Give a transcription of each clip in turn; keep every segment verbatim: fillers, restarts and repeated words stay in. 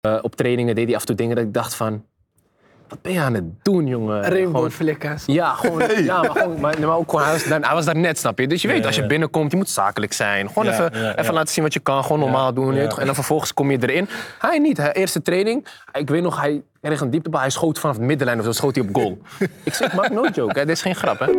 Uh, op trainingen deed hij af en toe dingen dat ik dacht van... Wat ben je aan het doen, jongen? Rainbow flickers. Ja, gewoon, hey. ja, maar, gewoon, maar, maar ook gewoon, hij, was daar, hij was daar net, snap je? Dus je weet, ja, als je ja. binnenkomt, je moet zakelijk zijn. Gewoon ja, even, ja, even ja. laten zien wat je kan, gewoon normaal ja, doen. Ja. En dan vervolgens kom je erin. Hij niet, hij, eerste training. Ik weet nog, hij kreeg een dieptebal, hij schoot vanaf de middenlijn of zo, schoot hij op goal. Ik zeg, maak no joke, hè? Dit is geen grap, hè?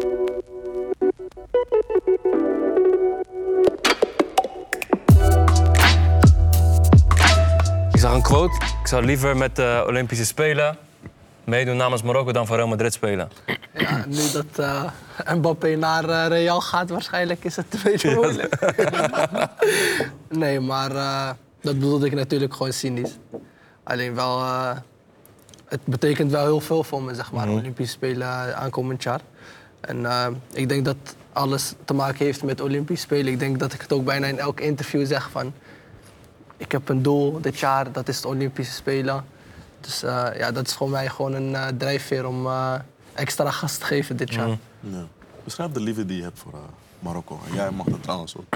Ik zag een quote. Ik zou liever met de Olympische Spelen meedoen namens Marokko dan voor Real Madrid spelen. Ja, nu dat uh, Mbappé naar uh, Real gaat, waarschijnlijk is het een beetje moeilijk. Nee, maar uh, dat bedoelde ik natuurlijk gewoon cynisch. Alleen wel, uh, het betekent wel heel veel voor me, zeg maar, mm. Olympische Spelen aankomend jaar. En uh, ik denk dat alles te maken heeft met Olympische Spelen. Ik denk dat ik het ook bijna in elk interview zeg van... Ik heb een doel dit jaar, dat is de Olympische Spelen. Dus uh, ja, dat is voor mij gewoon een uh, drijfveer om uh, extra gas te geven dit jaar. Mm. Ja. Beschrijf de liefde die je hebt voor uh, Marokko. En jij mag dat trouwens ook.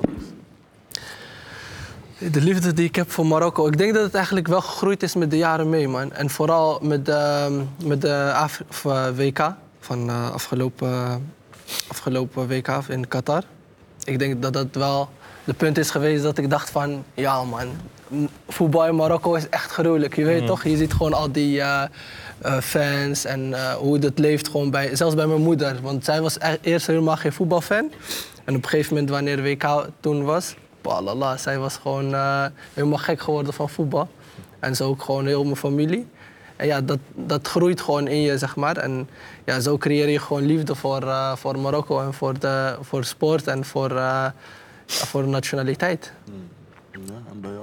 De liefde die ik heb voor Marokko, ik denk dat het eigenlijk wel gegroeid is met de jaren mee, man. En vooral met de, met de Af- of, uh, W K van uh, afgelopen, uh, afgelopen W K in Qatar. Ik denk dat dat wel de punt is geweest dat ik dacht van, ja man, voetbal in Marokko is echt gruwelijk. Je weet mm. toch, je ziet gewoon al die uh, uh, fans en uh, hoe dat leeft gewoon bij, zelfs bij mijn moeder. Want zij was e- eerst helemaal geen voetbalfan. En op een gegeven moment, wanneer de W K toen was, balala, zij was gewoon uh, helemaal gek geworden van voetbal. En zo ook gewoon heel mijn familie. En ja, dat, dat groeit gewoon in je, zeg maar. En ja, zo creëer je gewoon liefde voor, uh, voor Marokko en voor, de, voor sport en voor, uh, ja, voor de nationaliteit. Ja, en bij jou?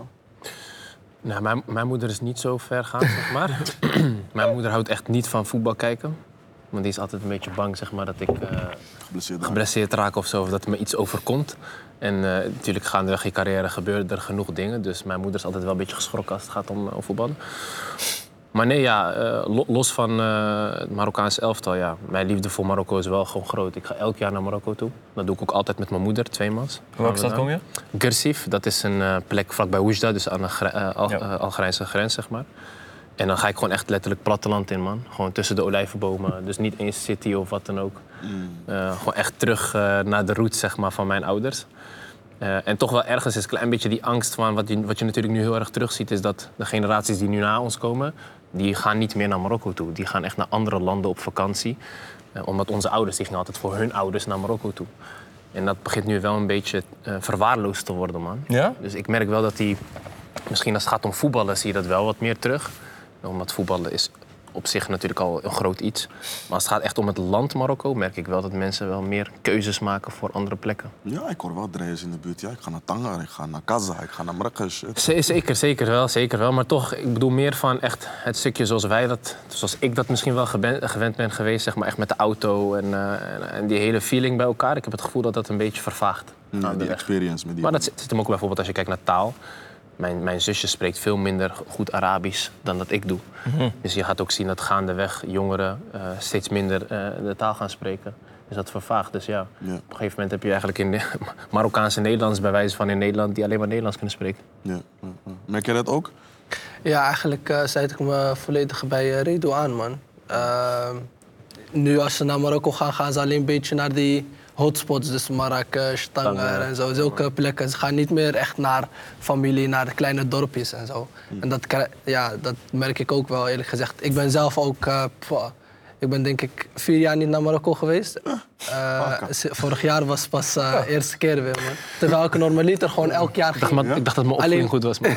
Nou, mijn, mijn moeder is niet zo ver gaan, zeg maar. Mijn moeder houdt echt niet van voetbal kijken. Want die is altijd een beetje bang, zeg maar, dat ik uh, geblesseerd, geblesseerd raak of zo. Of dat er me iets overkomt. En uh, natuurlijk gaandeweg je carrière gebeuren er genoeg dingen. Dus mijn moeder is altijd wel een beetje geschrokken als het gaat om, om voetballen. Maar nee, ja, uh, los van uh, het Marokkaanse elftal, ja. Mijn liefde voor Marokko is wel gewoon groot. Ik ga elk jaar naar Marokko toe. Dat doe ik ook altijd met mijn moeder, tweemaal. Welke stad kom je? Gersif, dat is een uh, plek vlakbij Oujda, dus aan de uh, Al- ja. uh, Algerijnse grens, zeg maar. En dan ga ik gewoon echt letterlijk platteland in, man. Gewoon tussen de olijvenbomen. Dus niet eens city of wat dan ook. Mm. Uh, gewoon echt terug uh, naar de roots, zeg maar, van mijn ouders. Uh, en toch wel ergens is een klein beetje die angst van... Wat je, wat je natuurlijk nu heel erg terugziet, is dat de generaties die nu na ons komen... die gaan niet meer naar Marokko toe. Die gaan echt naar andere landen op vakantie. Uh, omdat onze ouders, die gingen altijd voor hun ouders naar Marokko toe. En dat begint nu wel een beetje uh, verwaarloosd te worden, man. Ja? Dus ik merk wel dat die... Misschien als het gaat om voetballen, zie je dat wel wat meer terug. Omdat voetballen is op zich natuurlijk al een groot iets. Maar als het gaat echt om het land Marokko, merk ik wel dat mensen wel meer keuzes maken voor andere plekken. Ja, ik hoor wel draaien in de buurt. Ja, ik ga naar Tanger, ik ga naar Casa, ik ga naar Marrakesh. Zeker, zeker wel, zeker wel. Maar toch, ik bedoel meer van echt het stukje zoals wij dat, zoals ik dat misschien wel gewend ben geweest, zeg maar echt met de auto en, uh, en, en die hele feeling bij elkaar. Ik heb het gevoel dat dat een beetje vervaagt. Ja, die experience met die. Maar dat zit hem ook bijvoorbeeld als je kijkt naar taal. Mijn, mijn zusje spreekt veel minder goed Arabisch dan dat ik doe. Mm-hmm. Dus je gaat ook zien dat gaandeweg jongeren uh, steeds minder uh, de taal gaan spreken. Dus dat vervaagt. Dus ja, ja, op een gegeven moment heb je eigenlijk in de Marokkaanse Nederlands... bij wijze van in Nederland, die alleen maar Nederlands kunnen spreken. Ja, ja, ja. Merk je dat ook? Ja, eigenlijk uh, sluit ik me volledig bij uh, Redo aan, man. Uh, nu als ze naar Marokko gaan, gaan ze alleen een beetje naar die... hotspots, dus Marrakesh, Tanger en zo, zulke plekken. Ze gaan niet meer echt naar familie, naar de kleine dorpjes en zo. Mm. En dat, ja, dat merk ik ook wel, eerlijk gezegd. Ik ben zelf ook... Uh, pff, ik ben denk ik vier jaar niet naar Marokko geweest. Uh, vorig jaar was pas de uh, eerste keer weer, man. Terwijl ik normaliter gewoon elk jaar ging. Ik dacht, maar, ik dacht dat mijn opvoeding goed was, man.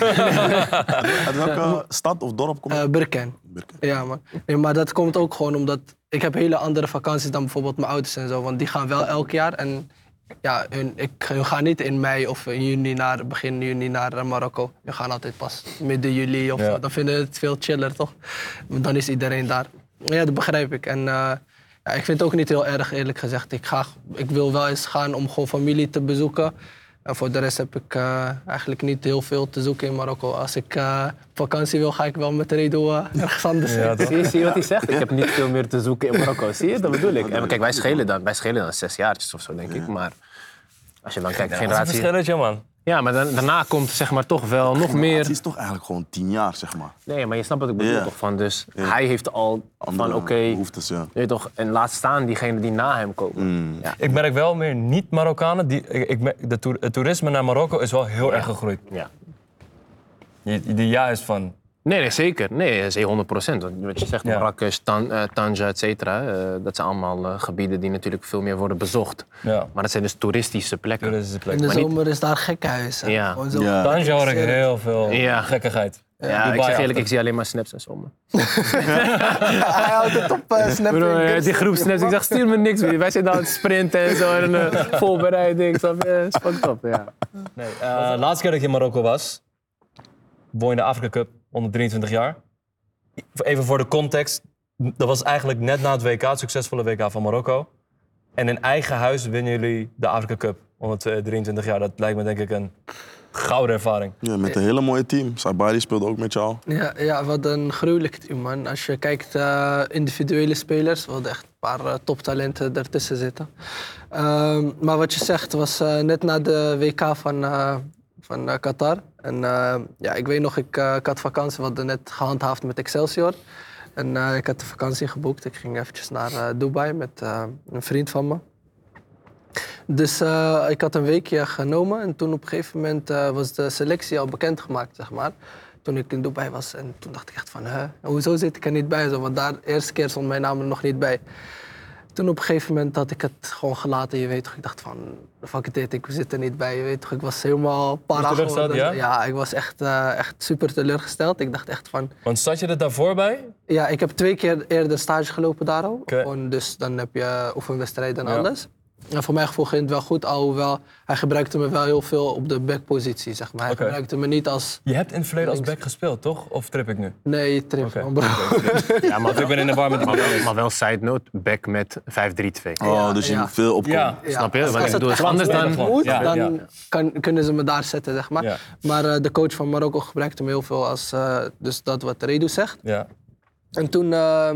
Uit welke stad of dorp kom je? Uh, Birken. Birken. Ja, man. Nee, maar dat komt ook gewoon omdat... Ik heb hele andere vakanties dan bijvoorbeeld mijn ouders en zo. Want die gaan wel elk jaar. En ja, hun, ik, hun gaan niet in mei of in juni naar, begin juni naar Marokko. Hun gaan altijd pas midden juli. Of, ja. Dan vinden ze het veel chiller, toch? Dan is iedereen daar. Ja, dat begrijp ik. En uh, ja, ik vind het ook niet heel erg, eerlijk gezegd. Ik, ga, ik wil wel eens gaan om gewoon familie te bezoeken. En voor de rest heb ik uh, eigenlijk niet heel veel te zoeken in Marokko. Als ik uh, op vakantie wil, ga ik wel met Redo uh, ergens anders. Ja, zie, je, zie je wat hij zegt? Ik heb niet veel meer te zoeken in Marokko. Zie je, dat bedoel ik. En kijk, wij schelen dan, wij schelen dan zes jaartjes of zo, denk ik. Maar als je dan kijkt, ja, generatie... Dat is een verschilletje, man. Ja, maar dan, daarna komt zeg maar toch wel nog meer... Het is toch eigenlijk gewoon tien jaar, zeg maar. Nee, maar je snapt wat ik bedoel Ja. toch van. Dus Ja. hij heeft al Andere van oké, behoeftes, ja. weet je toch, en laat staan diegenen die na hem komen. Mm. Ja. Ik merk wel meer niet-Marokkanen. Die, ik, ik merk- de toer- het toerisme naar Marokko is wel heel erg gegroeid. Ja. Je- Die juist van... Nee, nee, zeker. Nee, dat is honderd procent. Wat je zegt, Ja. Marrakesh, Tan, uh, Tanja, et cetera. Uh, dat zijn allemaal uh, gebieden die natuurlijk veel meer worden bezocht. Ja. Maar dat zijn dus toeristische plekken. Toeristische In plek. de Maar niet- zomer is daar gekhuis. hè. Ja. Gewoon zo. Ja. Tanja hoor ik heel veel Ja. gekkigheid. Ja, ik Dubai zeg eerlijk, achter. ik zie alleen maar snaps en zo. man. Hij houdt het op uh, Snap. Bro, ja, die groep snaps, ik zeg stuur me niks meer. Wij zitten aan het sprinten en zo en een uh, voorbereiding. Snap je? Dat is fucked up, ja. Nee, uh, laatste keer dat ik in Marokko was, won je de Afrika Cup onder drieëntwintig jaar. Even voor de context, dat was eigenlijk net na het W K, het succesvolle W K van Marokko. En in eigen huis winnen jullie de Afrika Cup onder drieëntwintig jaar. Dat lijkt me denk ik een gouden ervaring. Ja, met een hele mooie team. Sabari speelde ook met jou. Ja, ja, wat een gruwelijk team, man. Als je kijkt uh, individuele spelers, we hadden echt een paar uh, toptalenten ertussen zitten. Um, maar wat je zegt, was uh, net na de W K van, uh, van uh, Qatar. En uh, ja, ik weet nog, ik, uh, ik had vakantie, we hadden net gehandhaafd met Excelsior. En uh, ik had de vakantie geboekt. Ik ging eventjes naar uh, Dubai met uh, een vriend van me. Dus uh, ik had een weekje genomen en toen op een gegeven moment uh, was de selectie al bekendgemaakt, zeg maar. Toen ik in Dubai was en toen dacht ik echt van, hè, hoezo zit ik er niet bij? Zo, want daar de eerste keer stond mijn naam er nog niet bij. Toen op een gegeven moment had ik het gewoon gelaten, je weet toch. Ik dacht van, fuck it, ik zit er niet bij, je weet toch. Ik was helemaal para teleurgesteld, geworden. ja? Ja, ik was echt, uh, echt super teleurgesteld. Ik dacht echt van... Want zat je er daarvoor bij? Ja, ik heb twee keer eerder stage gelopen daar al. Oké. Gewoon, dus dan heb je oefenwedstrijden en Ja. alles. En voor mijn gevoel ging het wel goed, alhoewel hij gebruikte me wel heel veel op de backpositie, zeg maar. Hij Oké. gebruikte me niet als... Je hebt in het verleden als Links. back gespeeld, toch? Of trip ik nu? Nee, trip Oké. man, bro. Ja, maar Ik ben in de war met die Maar wel, maar wel side note, back met vijf drie twee. Oh, Ja, dus je ja. moet veel opkomen. Ja. Ja, Snap je? Als, Want als ik bedoel, het het is anders echt dan- moet, Ja, dan ja. Kan, kunnen ze me daar zetten, zeg maar. Ja. Maar uh, de coach van Marokko gebruikte me heel veel als uh, dus dat wat Redu zegt. Ja. En toen, uh,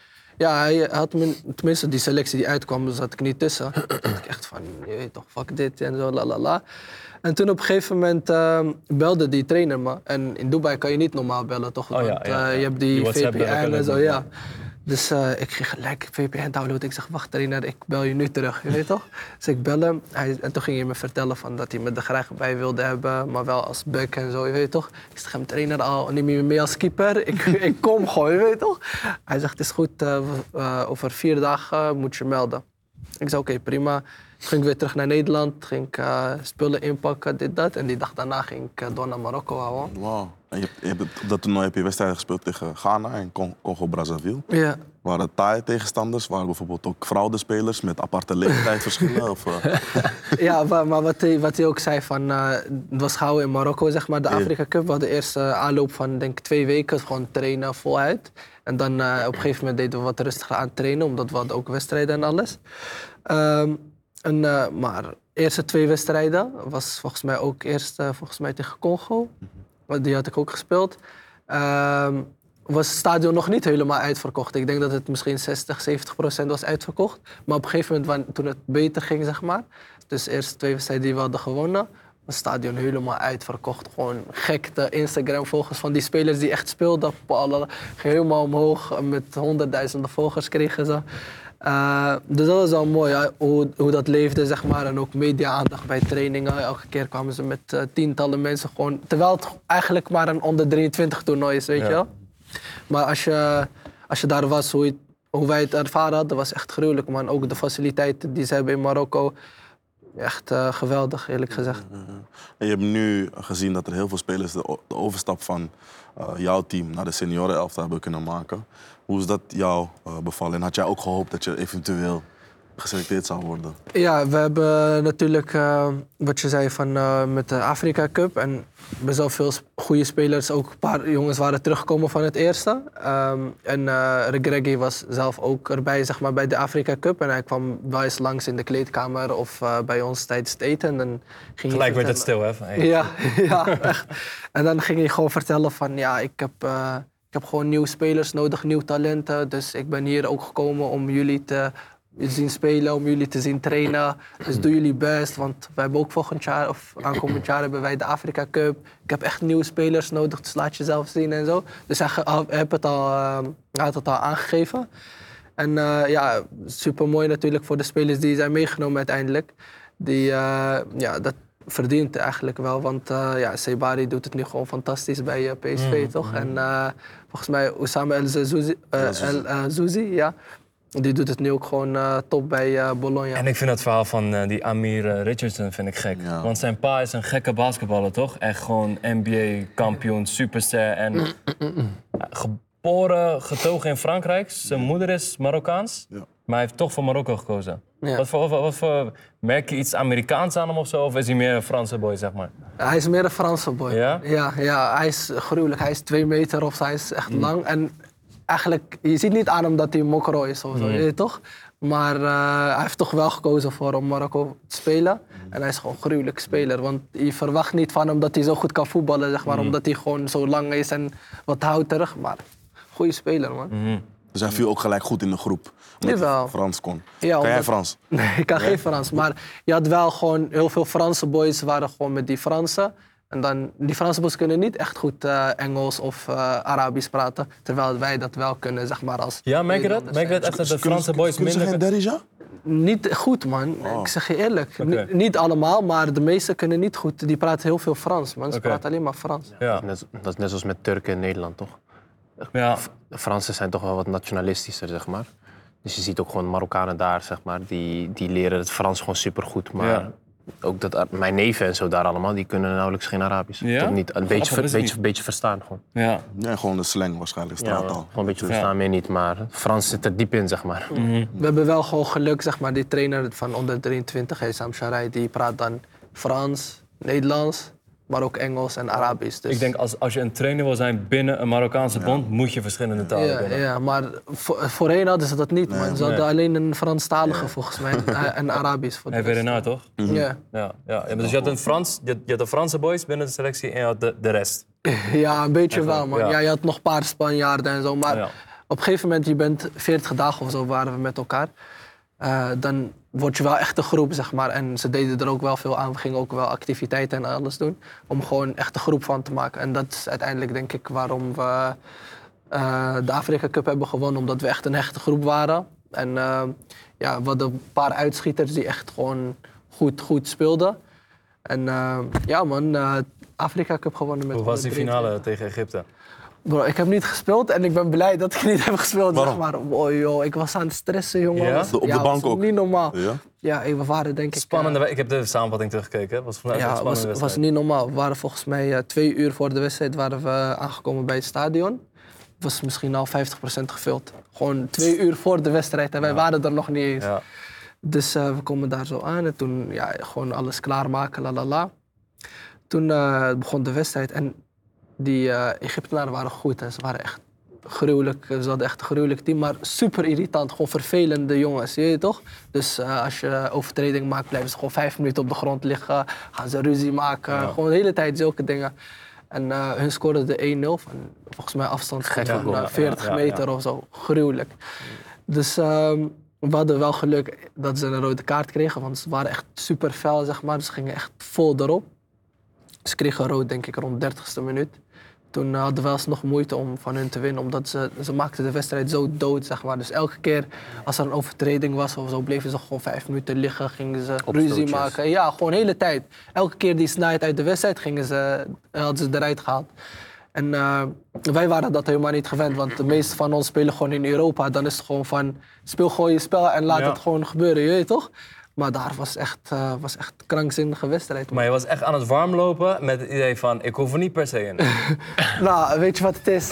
ja, hij had me, tenminste die selectie die uitkwam, zat ik niet tussen. Toen dacht ik echt van, je weet toch, fuck dit en zo, la la la. En toen op een gegeven moment uh, belde die trainer me. En in Dubai kan je niet normaal bellen, toch? Oh ja, Want, ja, uh, ja. je hebt Die die, WhatsApp V P bellen N kunnen en zo, doen, ja. ja. Dus uh, ik ging gelijk V P N downloaden. Ik zeg, wacht trainer, ik bel je nu terug, je weet toch? Dus ik bel hem. Hij, en toen ging hij me vertellen van dat hij me er graag bij wilde hebben, maar wel als back en zo, je weet toch? Ik zeg hem, trainer, al neem je me mee als keeper? Ik, ik kom gewoon, je weet toch? Hij zegt, het is goed, uh, uh, over vier dagen moet je melden. Ik zei, oké, okay, prima. Toen ging ik weer terug naar Nederland, ging ik uh, spullen inpakken, dit, dat. En die dag daarna ging ik uh, door naar Marokko houden. Wauw. En je, hebt- je hebt, op dat toernooi heb je wedstrijden gespeeld tegen Ghana en Con- Congo-Brazzaville. Ja. Waren taaie tegenstanders? Waren bijvoorbeeld ook fraudespelers met aparte leeftijdsverschillen? Of, uh, Ja, maar, maar wat, hij, wat hij ook zei, van, uh, het was gehouden in Marokko, zeg maar, de Ja. Afrika Cup. We hadden eerst uh, aanloop van denk ik twee weken, gewoon trainen voluit. En dan uh, op een gegeven moment deden we wat rustiger aan trainen, omdat we hadden ook wedstrijden en alles. Um, en, uh, maar de eerste twee wedstrijden was volgens mij ook eerst uh, volgens mij tegen Congo. Want die had ik ook gespeeld. Um, was het stadion nog niet helemaal uitverkocht. Ik denk dat het misschien zestig, zeventig procent was uitverkocht. Maar op een gegeven moment, wan- toen het beter ging, zeg maar. Dus de eerste twee wedstrijden die we hadden gewonnen, was het stadion helemaal uitverkocht. Gewoon gekte Instagram-volgers van die spelers die echt speelden. Alle ging helemaal omhoog. Met honderdduizenden volgers kregen ze. Uh, dus dat was wel mooi, ja, hoe, hoe dat leefde, zeg maar. En ook media-aandacht bij trainingen. Elke keer kwamen ze met uh, tientallen mensen gewoon... Terwijl het eigenlijk maar een onder drieëntwintig toernooi is, weet Ja. je wel. Maar als je, als je daar was, hoe, je- hoe wij het ervaren hadden, was echt gruwelijk, man. Ook de faciliteiten die ze hebben in Marokko. Echt uh, geweldig, eerlijk gezegd. en je hebt nu gezien dat er heel veel spelers de, o- de overstap van uh, jouw team naar de seniorenelftal hebben kunnen maken. Hoe is dat jou uh, bevallen? En had jij ook gehoopt dat je eventueel geselecteerd zou worden? Ja, we hebben natuurlijk, uh, wat je zei, van, uh, met de Afrika Cup. En best wel veel sp- goede spelers. Ook een paar jongens waren teruggekomen van het eerste. Um, en uh, Regragui was zelf ook erbij, zeg maar, bij de Afrika Cup. En hij kwam wel eens langs in de kleedkamer of uh, bij ons tijdens het eten. En dan ging hij Gelijk werd het vertellen- stil, hè? van, hey. Ja, ja, echt. En dan ging hij gewoon vertellen van, ja, ik heb, uh, ik heb gewoon nieuwe spelers nodig, nieuwe talenten. Dus ik ben hier ook gekomen om jullie te je zien spelen, om jullie te zien trainen. Dus doe jullie best, want wij hebben ook volgend jaar, of aankomend jaar hebben wij de Afrika Cup. Ik heb echt nieuwe spelers nodig, dus laat jezelf zien en zo. Dus hij heeft het al, uh, hij had het al aangegeven. En uh, ja, super mooi natuurlijk voor de spelers die zijn meegenomen uiteindelijk. Die, uh, ja, dat verdient eigenlijk wel, want uh, ja, Sebari doet het nu gewoon fantastisch bij uh, P S V, mm, toch? Mm. En uh, volgens mij Oussama El Zouzi, uh, El uh, Zouzi, ja. Die doet het nu ook gewoon uh, top bij uh, Bologna. En ik vind het verhaal van uh, die Amir uh, Richardson vind ik gek. Ja. Want zijn pa is een gekke basketballer, toch? Echt gewoon N B A-kampioen, superster. En uh, geboren, getogen in Frankrijk. Zijn moeder is Marokkaans. Ja. Maar hij heeft toch voor Marokko gekozen. Ja. Wat voor, wat, wat voor, merk je iets Amerikaans aan hem of zo? Of is hij meer een Franse boy, zeg maar? Hij is meer een Franse boy. Ja? Ja, ja, hij is gruwelijk. Hij is twee meter of hij is echt mm. lang. En eigenlijk, je ziet niet aan hem dat hij mokro is of zo, mm. je, toch? Maar uh, hij heeft toch wel gekozen voor om Marokko te spelen. Mm. En hij is gewoon een gruwelijk speler. Want je verwacht niet van hem dat hij zo goed kan voetballen, zeg maar. Mm. Omdat hij gewoon zo lang is en wat houterig. Maar goede speler, man. Mm. Dus hij viel ook gelijk goed in de groep. Omdat hij Frans kon. Ja, kan omdat... jij Frans? Nee, ik kan nee? geen Frans. Maar je had wel gewoon heel veel Franse boys waren gewoon met die Fransen. En dan, die Franse boys kunnen niet echt goed uh, Engels of uh, Arabisch praten. Terwijl wij dat wel kunnen, zeg maar, als... Ja, merk je dat? Merk je dat echt dat de Franse boys kunnen minder... Kunnen ze geen Derija? Niet goed, man. Oh. Ik zeg je eerlijk. Okay. N- niet allemaal, maar de meesten kunnen niet goed. Die praten heel veel Frans, man. Ze okay. praten alleen maar Frans. Ja. Ja. Net, dat is net zoals met Turken in Nederland, toch? Ja. De Fransen zijn toch wel wat nationalistischer, zeg maar. Dus je ziet ook gewoon Marokkanen daar, zeg maar, die, die leren het Frans gewoon supergoed. Maar ja. ook dat, mijn neven en zo daar allemaal, die kunnen nauwelijks geen Arabisch. Ja? Toch niet, een beetje, ver, beetje, beetje verstaan gewoon. Ja. Ja, gewoon de slang waarschijnlijk, straattaal. Ja, gewoon een beetje verstaan, ja. meer niet, maar Frans zit er diep in, zeg maar. Mm-hmm. We hebben wel gewoon geluk, zeg maar, die trainer van onder drieëntwintig, Hesam Sharai, die praat dan Frans, Nederlands, maar ook Engels en Arabisch. Dus. Ik denk als, als je een trainer wil zijn binnen een Marokkaanse bond, ja. moet je verschillende talen ja, kunnen. Ja, maar voor, voorheen hadden ze dat niet, man. Nee. Ze hadden nee. alleen een Franstalige, ja. volgens mij, en Arabisch. Voor Hij heeft er toch? Mm-hmm. Ja. Ja, ja. ja. Dus je had, een Frans, je, je had de Franse boys binnen de selectie en je had de, de rest. Ja, een beetje wel, man. Ja. Ja, je had nog een paar Spanjaarden en zo, maar ja. op een gegeven moment, je bent veertig dagen of zo waren we met elkaar. Uh, dan word je wel echt een groep, zeg maar. En ze deden er ook wel veel aan. We gingen ook wel activiteiten en alles doen. Om gewoon echt een groep van te maken. En dat is uiteindelijk, denk ik, waarom we uh, de Afrika Cup hebben gewonnen. Omdat we echt een hechte groep waren. En uh, ja, we hadden een paar uitschieters die echt gewoon goed, goed speelden. En uh, ja, man, uh, Afrika Cup gewonnen met... Hoe was die finale tegen Egypte? Bro, ik heb niet gespeeld en ik ben blij dat ik niet heb gespeeld. Zeg maar. Oh, joh, ik was aan het stressen, jongen. Ja? Op de ja, bank ook? Niet normaal. Ja, ja we waren denk ik... Spannende uh, ik heb de samenvatting teruggekeken. Het was vanuit ja, een spannende was, was niet normaal. We waren volgens mij uh, twee uur voor de wedstrijd waren we aangekomen bij het stadion. Het was misschien al vijftig procent gevuld. Gewoon twee uur voor de wedstrijd en wij ja. waren er nog niet eens. Ja. Dus uh, we komen daar zo aan en toen ja, gewoon alles klaarmaken, la la la. Toen uh, begon de wedstrijd en die uh, Egyptenaren waren goed. Hè. Ze waren echt gruwelijk. Ze hadden echt een gruwelijk team, maar super irritant. Gewoon vervelende jongens, zie je toch? Dus uh, als je overtreding maakt, blijven ze gewoon vijf minuten op de grond liggen. Gaan ze ruzie maken. Ja. Gewoon de hele tijd zulke dingen. En uh, hun scoorden de één nul van volgens mij afstand van ja, veertig ja, ja, meter ja. of zo. Gruwelijk. Dus uh, we hadden wel geluk dat ze een rode kaart kregen, want ze waren echt super fel, zeg maar. Ze gingen echt vol erop. Ze kregen rood, denk ik, rond de dertigste minuut. Toen uh, hadden we wel eens nog moeite om van hun te winnen, omdat ze, ze maakten de wedstrijd zo dood, zeg maar. Dus elke keer als er een overtreding was of zo, bleven ze gewoon vijf minuten liggen, gingen ze ruzie maken. Ja, gewoon de hele tijd. Elke keer die snelheid uit de wedstrijd gingen ze, hadden ze eruit gehaald. En uh, wij waren dat helemaal niet gewend, want de meeste van ons spelen gewoon in Europa. Dan is het gewoon van, speel gewoon je spel en laat ja. het gewoon gebeuren, je weet toch? Maar daar was echt, uh, was echt een krankzinnige wedstrijd. Maar je was echt aan het warmlopen met het idee van, ik hoef er niet per se in. Nou, weet je wat het is?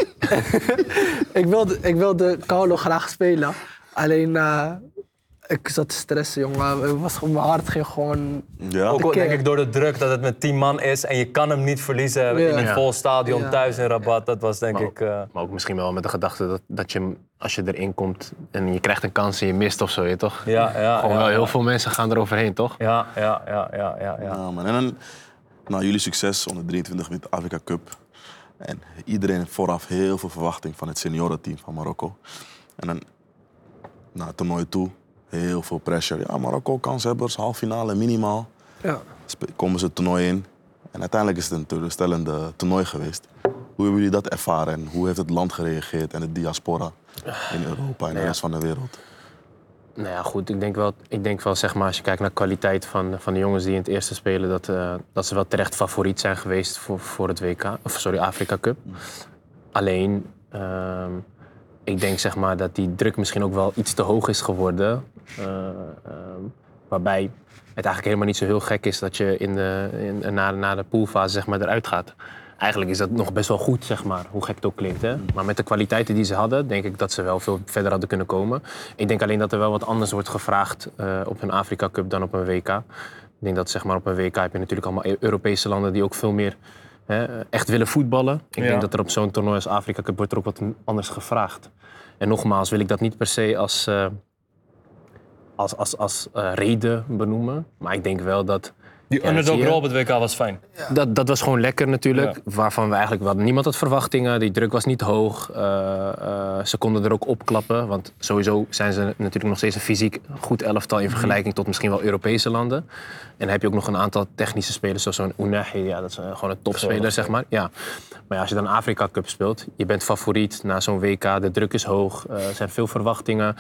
ik, wilde, ik wilde Carlo graag spelen. Alleen, uh, ik zat te stressen, jongen. Het was gewoon, mijn hart ging gewoon... Ja. Ook denk ik door de druk dat het met tien man is en je kan hem niet verliezen ja. in een vol stadion ja. thuis in Rabat. Dat was denk maar ik... Uh... Maar ook misschien wel met de gedachte dat, dat je, als je erin komt en je krijgt een kans en je mist of zo, je toch? Ja, ja, gewoon ja, wel ja. heel veel mensen gaan er overheen, toch? Ja, ja, ja, ja, ja. ja. ja man. En dan, nou, jullie succes onder drieëntwintig met de Afrika Cup. En iedereen heeft vooraf heel veel verwachting van het seniorenteam van Marokko. En dan naar het toernooi toe Heel veel pressure. Ja, Marokko, kanshebbers, halve finale minimaal. Ja. Spe- komen ze het toernooi in. En uiteindelijk is het een teleurstellende toernooi geweest. Hoe hebben jullie dat ervaren en hoe heeft het land gereageerd en de diaspora in Europa en de Ja. rest van de wereld? Nou ja, goed. Ik denk wel, ik denk wel zeg maar, als je kijkt naar de kwaliteit van, van de jongens die in het eerste spelen, dat, uh, dat ze wel terecht favoriet zijn geweest voor, voor het W K, of sorry, Afrika Cup. Alleen, uh, ik denk zeg maar, dat die druk misschien ook wel iets te hoog is geworden. Uh, uh, waarbij het eigenlijk helemaal niet zo heel gek is dat je in de, in, na, na de poolfase zeg maar, eruit gaat. Eigenlijk is dat nog best wel goed, zeg maar, hoe gek het ook klinkt. Hè? Maar met de kwaliteiten die ze hadden, denk ik dat ze wel veel verder hadden kunnen komen. Ik denk alleen dat er wel wat anders wordt gevraagd uh, op een Afrika Cup dan op een W K. Ik denk dat zeg maar, op een W K heb je natuurlijk allemaal Europese landen die ook veel meer hè, echt willen voetballen. Ik Ja. denk dat er op zo'n toernooi als Afrika Cup wordt er ook wat anders gevraagd. En nogmaals wil ik dat niet per se als, uh, als, als, als uh, reden benoemen. Maar ik denk wel dat... Die Ja, underdog zie je. rol op het W K was fijn. Dat, dat was gewoon lekker natuurlijk. Ja. Waarvan we eigenlijk wel niemand had verwachtingen. Die druk was niet hoog. Uh, uh, ze konden er ook opklappen. Want sowieso zijn ze natuurlijk nog steeds een fysiek goed elftal in vergelijking tot misschien wel Europese landen. En dan heb je ook nog een aantal technische spelers zoals zo'n Unahi. Ja, dat is uh, gewoon een topspeler, zeg maar. Ja. Maar ja, als je dan Afrika Cup speelt, je bent favoriet na zo'n W K. De druk is hoog. Uh, er zijn veel verwachtingen.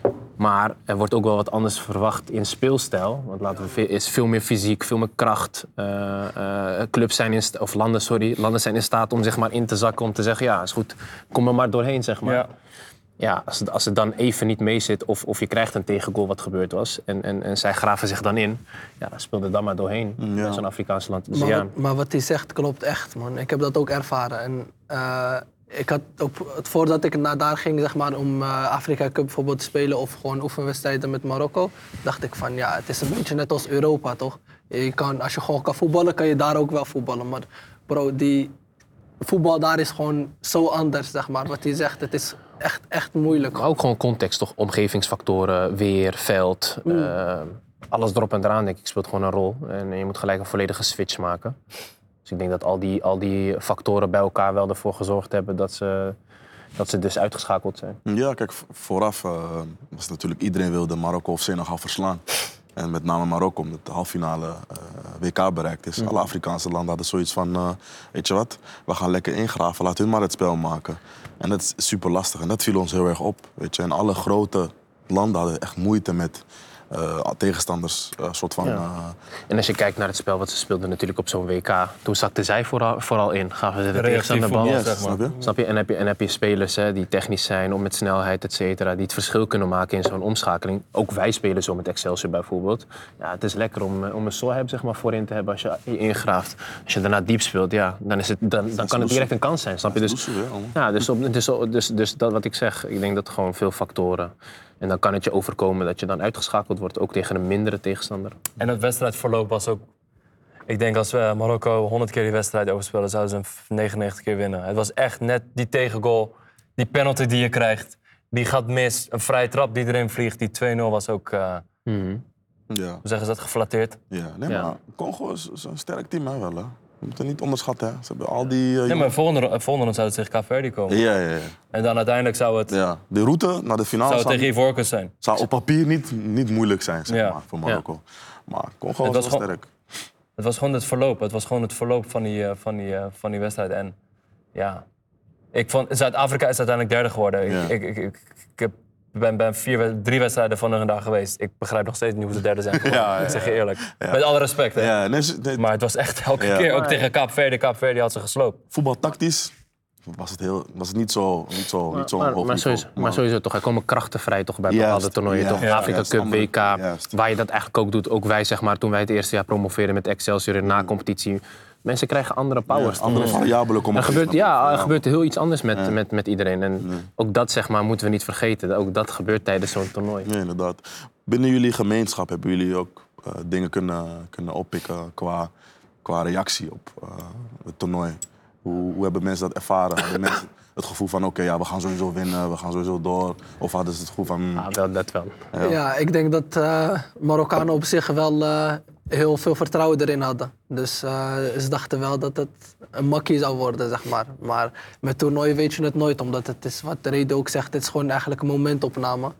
Maar er wordt ook wel wat anders verwacht in speelstijl. Want laten we is veel meer fysiek, veel meer kracht. Uh, uh, clubs zijn in sta- of landen, sorry, landen zijn in staat om zeg maar in te zakken, om te zeggen ja, is goed, kom er maar doorheen, zeg maar. Ja. Ja, als het, als het dan even niet mee zit of, of je krijgt een tegengoal wat gebeurd was en, en, en zij graven zich dan in, ja, speel er dan maar doorheen Ja. in zo'n Afrikaanse land. Dus Maar, ja, wat, maar wat hij zegt klopt echt, man. Ik heb dat ook ervaren. En, uh, ik had op, het, voordat ik naar daar ging zeg maar, om uh, Afrika Cup bijvoorbeeld te spelen of gewoon oefenwedstrijden met Marokko, dacht ik van ja, het is een beetje net als Europa, toch? Je kan, als je gewoon kan voetballen, kan je daar ook wel voetballen. Maar bro, die voetbal daar is gewoon zo anders, zeg maar. Wat hij zegt, het is echt, echt moeilijk. maar ook gewoon context, toch? Omgevingsfactoren, weer, veld, Mm. uh, alles erop en eraan, denk ik, speelt gewoon een rol. En je moet gelijk een volledige switch maken. Dus ik denk dat al die, al die factoren bij elkaar wel ervoor gezorgd hebben dat ze, dat ze dus uitgeschakeld zijn. Ja, kijk, v- vooraf uh, was natuurlijk iedereen wilde Marokko of Senegal verslaan. En met name Marokko, omdat de halve finale uh, W K bereikt is. Alle Afrikaanse landen hadden zoiets van, uh, weet je wat, we gaan lekker ingraven, laat hun maar het spel maken. En dat is super lastig en dat viel ons heel erg op. Weet je. En alle grote landen hadden echt moeite met uh, tegenstanders, uh, soort van... Ja. Uh, En als je kijkt naar het spel wat ze speelden natuurlijk op zo'n W K, toen zakten zij vooral, vooral in. Gaven ze de Reactief tegenstander bal. voetbal, yes, zeg maar. snap je? Snap je? En heb je, en heb je spelers hè, die technisch zijn, om met snelheid, et cetera, die het verschil kunnen maken in zo'n omschakeling. Ook wij spelen zo met Excelsior bijvoorbeeld. Ja, het is lekker om, om een Soheb zeg maar, voorin te hebben als je je ingraaft. Als je daarna diep speelt, ja, dan, is het, dan, dan kan het direct een kans zijn. Snap je? Dus, Doesoe, hè, man. ja, dus, op, dus, dus, dus dat wat ik zeg, ik denk dat gewoon veel factoren. En dan kan het je overkomen dat je dan uitgeschakeld wordt, ook tegen een mindere tegenstander. En het wedstrijdverloop was ook... Ik denk als we Marokko honderd keer die wedstrijd overspelen, zouden ze hem negenennegentig keer winnen. Het was echt net die tegengoal, die penalty die je krijgt. Die gaat mis, een vrije trap die erin vliegt. Die twee nul was ook, uh, Mm-hmm. Ja, hoe zeggen ze dat, geflatteerd. ja. Nee, Ja. maar Congo is, is een sterk team, hè, wel. Hè. Je moet het niet onderschatten, hè. Ze hebben al die... Uh, Nee, maar volgende, ro- volgende ronde zou het tegen Kaapverdi komen. ja, ja, ja. En dan uiteindelijk zou het, ja. De route naar de finale zou het zou, tegen Ivoorkust zijn. zou op papier niet, niet moeilijk zijn, zeg Ja. maar, voor Marokko. Maar Congo Het was was wel gewoon- sterk. Het was gewoon het verloop. Het was gewoon het verloop van die, uh, van die, uh, van die wedstrijd. En ja, ik vond, Zuid-Afrika is uiteindelijk derde geworden. Ja. Ik, ik, ik, ik heb, ben, ben vier, wed- drie wedstrijden van hun daar geweest. Ik begrijp nog steeds niet hoe ze derde zijn geworden. Ja, ja, Ik zeg je ja. eerlijk. Ja. Met alle respect. Hè. Ja, nee, ze- nee, Maar het was echt elke Ja. keer, ook Maar- tegen Kaapverdi. Kaapverdi had ze gesloopt. voetbaltactisch was het, heel, was het niet zo, niet zo, niet zo Maar, hoog maar, niveau. sowieso, maar sowieso toch, er komen krachten vrij toch bij Juist, bepaalde toernooien. ja, toch? ja, Afrika juist, Cup, andere- W K, juist. waar je dat eigenlijk ook doet. Ook wij, zeg maar, toen wij het eerste jaar promoveerden met Excelsior in na-competitie. Mensen krijgen andere powers. Ja, andere variabelen komen Er gebeurt, ja, er Ja. gebeurt heel iets anders met, Ja. met, met iedereen. En Nee. ook dat zeg maar, moeten we niet vergeten. Ook dat gebeurt tijdens zo'n toernooi. Nee, inderdaad. Binnen jullie gemeenschap hebben jullie ook uh, dingen kunnen, kunnen oppikken qua, qua reactie op uh, het toernooi. Hoe, hoe hebben mensen dat ervaren? Hadden mensen het gevoel van oké, ja, we gaan sowieso winnen, we gaan sowieso door? Of hadden ze het gevoel van... hmm, Ja, wel, dat wel. Ja. Ja, ik denk dat uh, Marokkanen op zich wel uh, heel veel vertrouwen erin hadden. Dus uh, ze dachten wel dat het een makkie zou worden, zeg maar. Maar met toernooi weet je het nooit, omdat het is wat de reden ook zegt, het is gewoon eigenlijk een momentopname.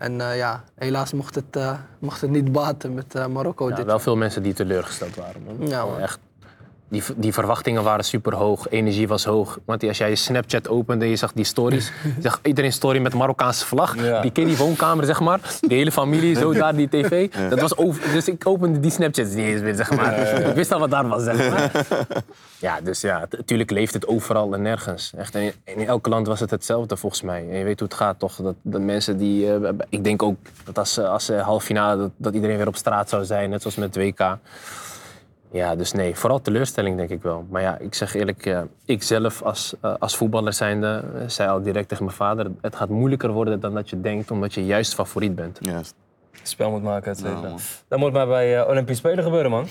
En uh, ja, helaas mocht het, uh, mocht het niet baten met uh, Marokko. Ja, dit wel veel mensen die teleurgesteld waren. Man. Ja, man. Echt, die, die verwachtingen waren super hoog, energie was hoog. Want als jij je Snapchat opende en je zag die stories, je zag iedereen story met Marokkaanse vlag. Ja. Die ken die woonkamer, zeg maar. De hele familie, zo daar, die tv. Ja. Dat was over, dus ik opende die Snapchats niet eens meer, zeg maar. Ja, ja, ja. Ik wist al wat daar was, zeg maar. Ja, dus ja, natuurlijk leeft het overal en nergens. Echt, en in elk land was het hetzelfde, volgens mij. En je weet hoe het gaat, toch? Dat, dat mensen die... Uh, ik denk ook dat als, als uh, halve finale, dat, dat iedereen weer op straat zou zijn, net zoals met het W K. Ja, dus nee, vooral teleurstelling denk ik wel. Maar ja, ik zeg eerlijk, ja, ik zelf als, uh, als voetballer zijnde, uh, zei al direct tegen mijn vader, het gaat moeilijker worden dan dat je denkt, omdat je juist favoriet bent. Juist. Spel moet maken, et cetera. Ja, dat moet maar bij uh, Olympische Spelen gebeuren, man.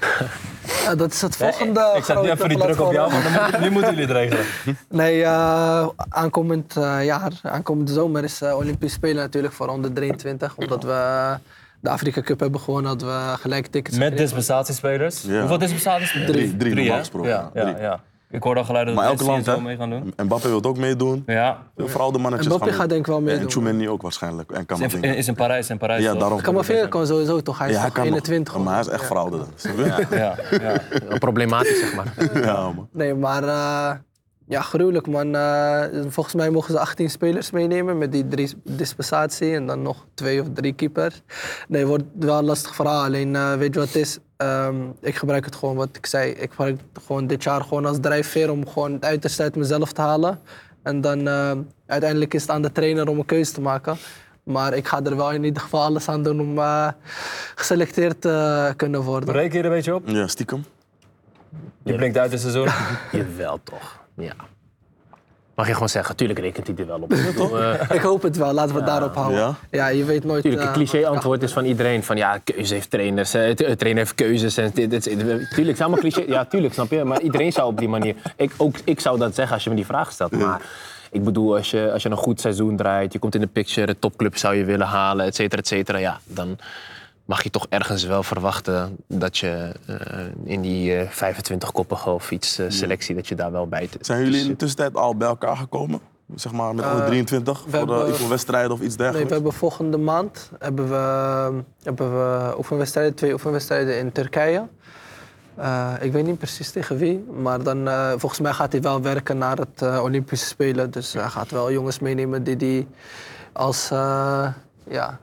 Ja, dat is het volgende. Nee, ik zet nu even die druk op jou, want dan moet, nu moeten jullie het regelen. Nee, uh, aankomend uh, jaar, aankomende zomer is uh, Olympische Spelen natuurlijk voor onder drieëntwintig. Omdat we de Afrika Cup hebben gewonnen, hadden we gelijk tickets. Met dispensatiespelers. Ja. Hoeveel dispensatiespelers? Drie, drie normaal hè? gesproken. Ja, ja, Drie. ja. Ik hoorde al geluiden dat Maar de elk Messi land, en zo hè? mee gaan doen. Mbappé wil ook meedoen. Ja. Vooral de mannetjes Mbappé gaan gaat denk ik wel meedoen. En Tchouameni ook waarscheinlijk. En Is in, Camavinga. is in Parijs, in Parijs. Ja, toch? daarom. Camavinga kan sowieso toch, hij is Ja, hij toch kan nog. eenentwintig. Maar hij is echt Ja. fraude. Ja, ja, ja. Problematisch, zeg maar. Ja, man. Nee, maar uh, ja, gruwelijk man. Uh, volgens mij mogen ze achttien spelers meenemen met die drie dispensatie en dan nog twee of drie keepers. Nee, het wordt wel een lastig verhaal. Alleen uh, weet je wat het is? Um, ik gebruik het gewoon wat ik zei. Ik gebruik het gewoon dit jaar gewoon als drijfveer om gewoon het uiterste uit mezelf te halen. En dan uh, uiteindelijk is het aan de trainer om een keuze te maken. Maar ik ga er wel in ieder geval alles aan doen om uh, geselecteerd te uh, kunnen worden. Reken je er een beetje op? Ja, stiekem. Je blinkt uit het seizoen. Jawel, toch. Ja. Mag je gewoon zeggen, tuurlijk rekent hij er wel op. uh, Ik hoop het wel, laten we het daarop houden. Ja? Ja, je weet nooit... Tuurlijk, uh, een cliché-antwoord is van iedereen van ja, keuze heeft trainers, uh, trainer heeft keuzes. En dit, dit, dit. Tuurlijk, het is allemaal cliché. Ja, tuurlijk, snap je? Maar iedereen zou op die manier... Ik, ook ik zou dat zeggen als je me die vraag stelt. Maar ik bedoel, als je, als je een goed seizoen draait, je komt in de picture, de topclub zou je willen halen, et cetera, et cetera. Ja, dan mag je toch ergens wel verwachten dat je uh, in die uh, vijfentwintig-koppige of iets uh, selectie, dat je daar wel bij zit. Zijn jullie in de tussentijd al bij elkaar gekomen? Zeg maar met onder drieëntwintig? Voor hebben- de, voor wedstrijden of iets Nee, dergelijks? we hebben volgende maand hebben we, hebben we oefenwedstrijden, twee oefenwedstrijden in Turkije. Uh, ik weet niet precies tegen wie, maar dan, uh, volgens mij gaat hij wel werken naar het uh, Olympische Spelen. Dus hij gaat wel jongens meenemen die hij als, uh, ja,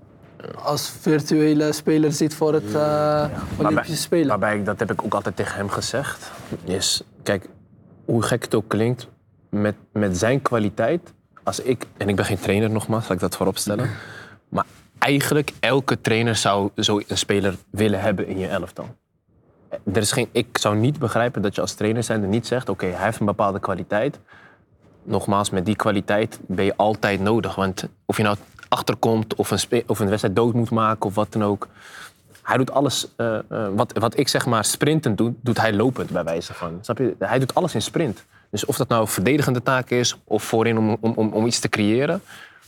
als virtuele speler ziet voor het uh, Olympische Spelen. Waarbij ik, dat heb ik ook altijd tegen hem gezegd, is, kijk, hoe gek het ook klinkt, met, met zijn kwaliteit, als ik, en ik ben geen trainer nogmaals, laat ik dat voorop stellen, maar eigenlijk elke trainer zou zo een speler willen hebben in je elftal. Er is geen, ik zou niet begrijpen dat je als trainer zijnde niet zegt, oké, okay, hij heeft een bepaalde kwaliteit. Nogmaals, met die kwaliteit ben je altijd nodig. Want of je nou achterkomt of een, spe- of een wedstrijd dood moet maken of wat dan ook. Hij doet alles, uh, uh, wat, wat ik zeg maar sprintend doe, doet hij lopend bij wijze van. Snap je? Hij doet alles in sprint. Dus of dat nou een verdedigende taak is of voorin om, om, om, om iets te creëren.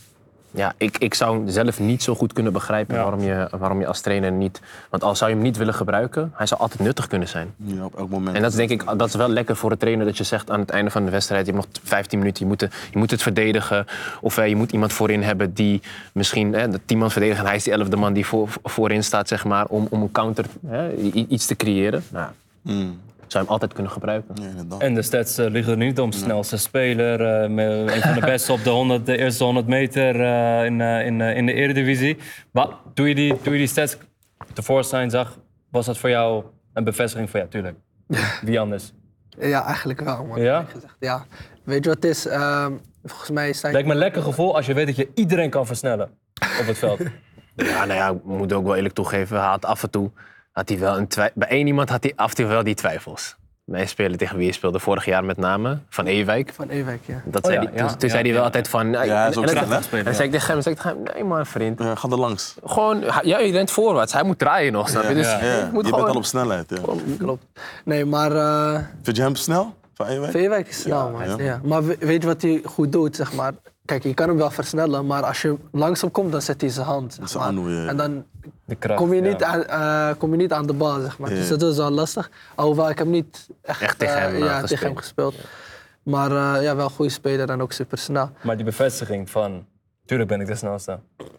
Ja, ik, ik zou zelf niet zo goed kunnen begrijpen Ja. waarom, je, waarom je als trainer niet... Want al zou je hem niet willen gebruiken, hij zou altijd nuttig kunnen zijn. Ja, op elk moment. En dat is denk ik dat is wel lekker voor een trainer dat je zegt aan het einde van de wedstrijd, je hebt nog vijftien minuten, je moet, het, je moet het verdedigen. Of eh, je moet iemand voorin hebben die misschien eh, de tien man verdedigen en hij is die elfde man die voor, voorin staat, zeg maar, om, om een counter, eh, i- iets te creëren. Nou, Mm. zou je hem altijd kunnen gebruiken. Ja, inderdaad. En de stats uh, liggen er niet om. Snelste speler, uh, met een van de beste op de, honderd, de eerste honderd meter uh, in, uh, in, uh, in de Eredivisie. Maar toen je die, toen je die stats tevoorschijn zag, was dat voor jou een bevestiging van ja, tuurlijk. Wie anders? Ja, eigenlijk wel, man. Ja? eerlijk gezegd. Ja. Weet je wat het is? Uh, volgens mij zijn... Lijkt me een lekker gevoel als je weet dat je iedereen kan versnellen op het veld. Ja, nou ja, ik moet ook wel eerlijk toegeven, hij had af en toe, had hij wel een twij- bij één iemand had hij af en toe wel die twijfels. Bij een speler tegen wie hij speelde vorig jaar met name, Van Ewijk. Van Ewijk, ja. Dat Oh zei ja, hij, toen ja, toen ja, zei hij wel ja. altijd van... nou, Ja, hij is en- ook en- snel, hè? en dan zei ik tegen hem, zei ik tegen hem, nee man vriend, Ja, ga er langs. gewoon, ja, je rent voorwaarts, hij moet draaien nog, snap je? Dus Ja, je ja. moet Je gewoon... bent al op snelheid. Ja. Klopt. Nee, maar uh, Vind je hem snel? Van Ewijk? Van Ewijk is snel, man. ja. Ja. Maar we- weet je wat hij goed doet, zeg maar? Kijk, je kan hem wel versnellen, maar als je langzaam komt, dan zet hij zijn hand, zeg Zijn maar. aanhoe, ja. En dan De kracht, kom je, ja. niet aan, uh, kom je niet aan de bal, zeg maar. Ja. Dus dat is wel lastig. Alhoewel, ik heb niet echt, Echt tegen uh, hem, uh, ja, gespeeld. tegen hem gespeeld. Maar uh, ja, wel een goede speler en ook super snel. Maar die bevestiging van Tuurlijk ben ik de snelste.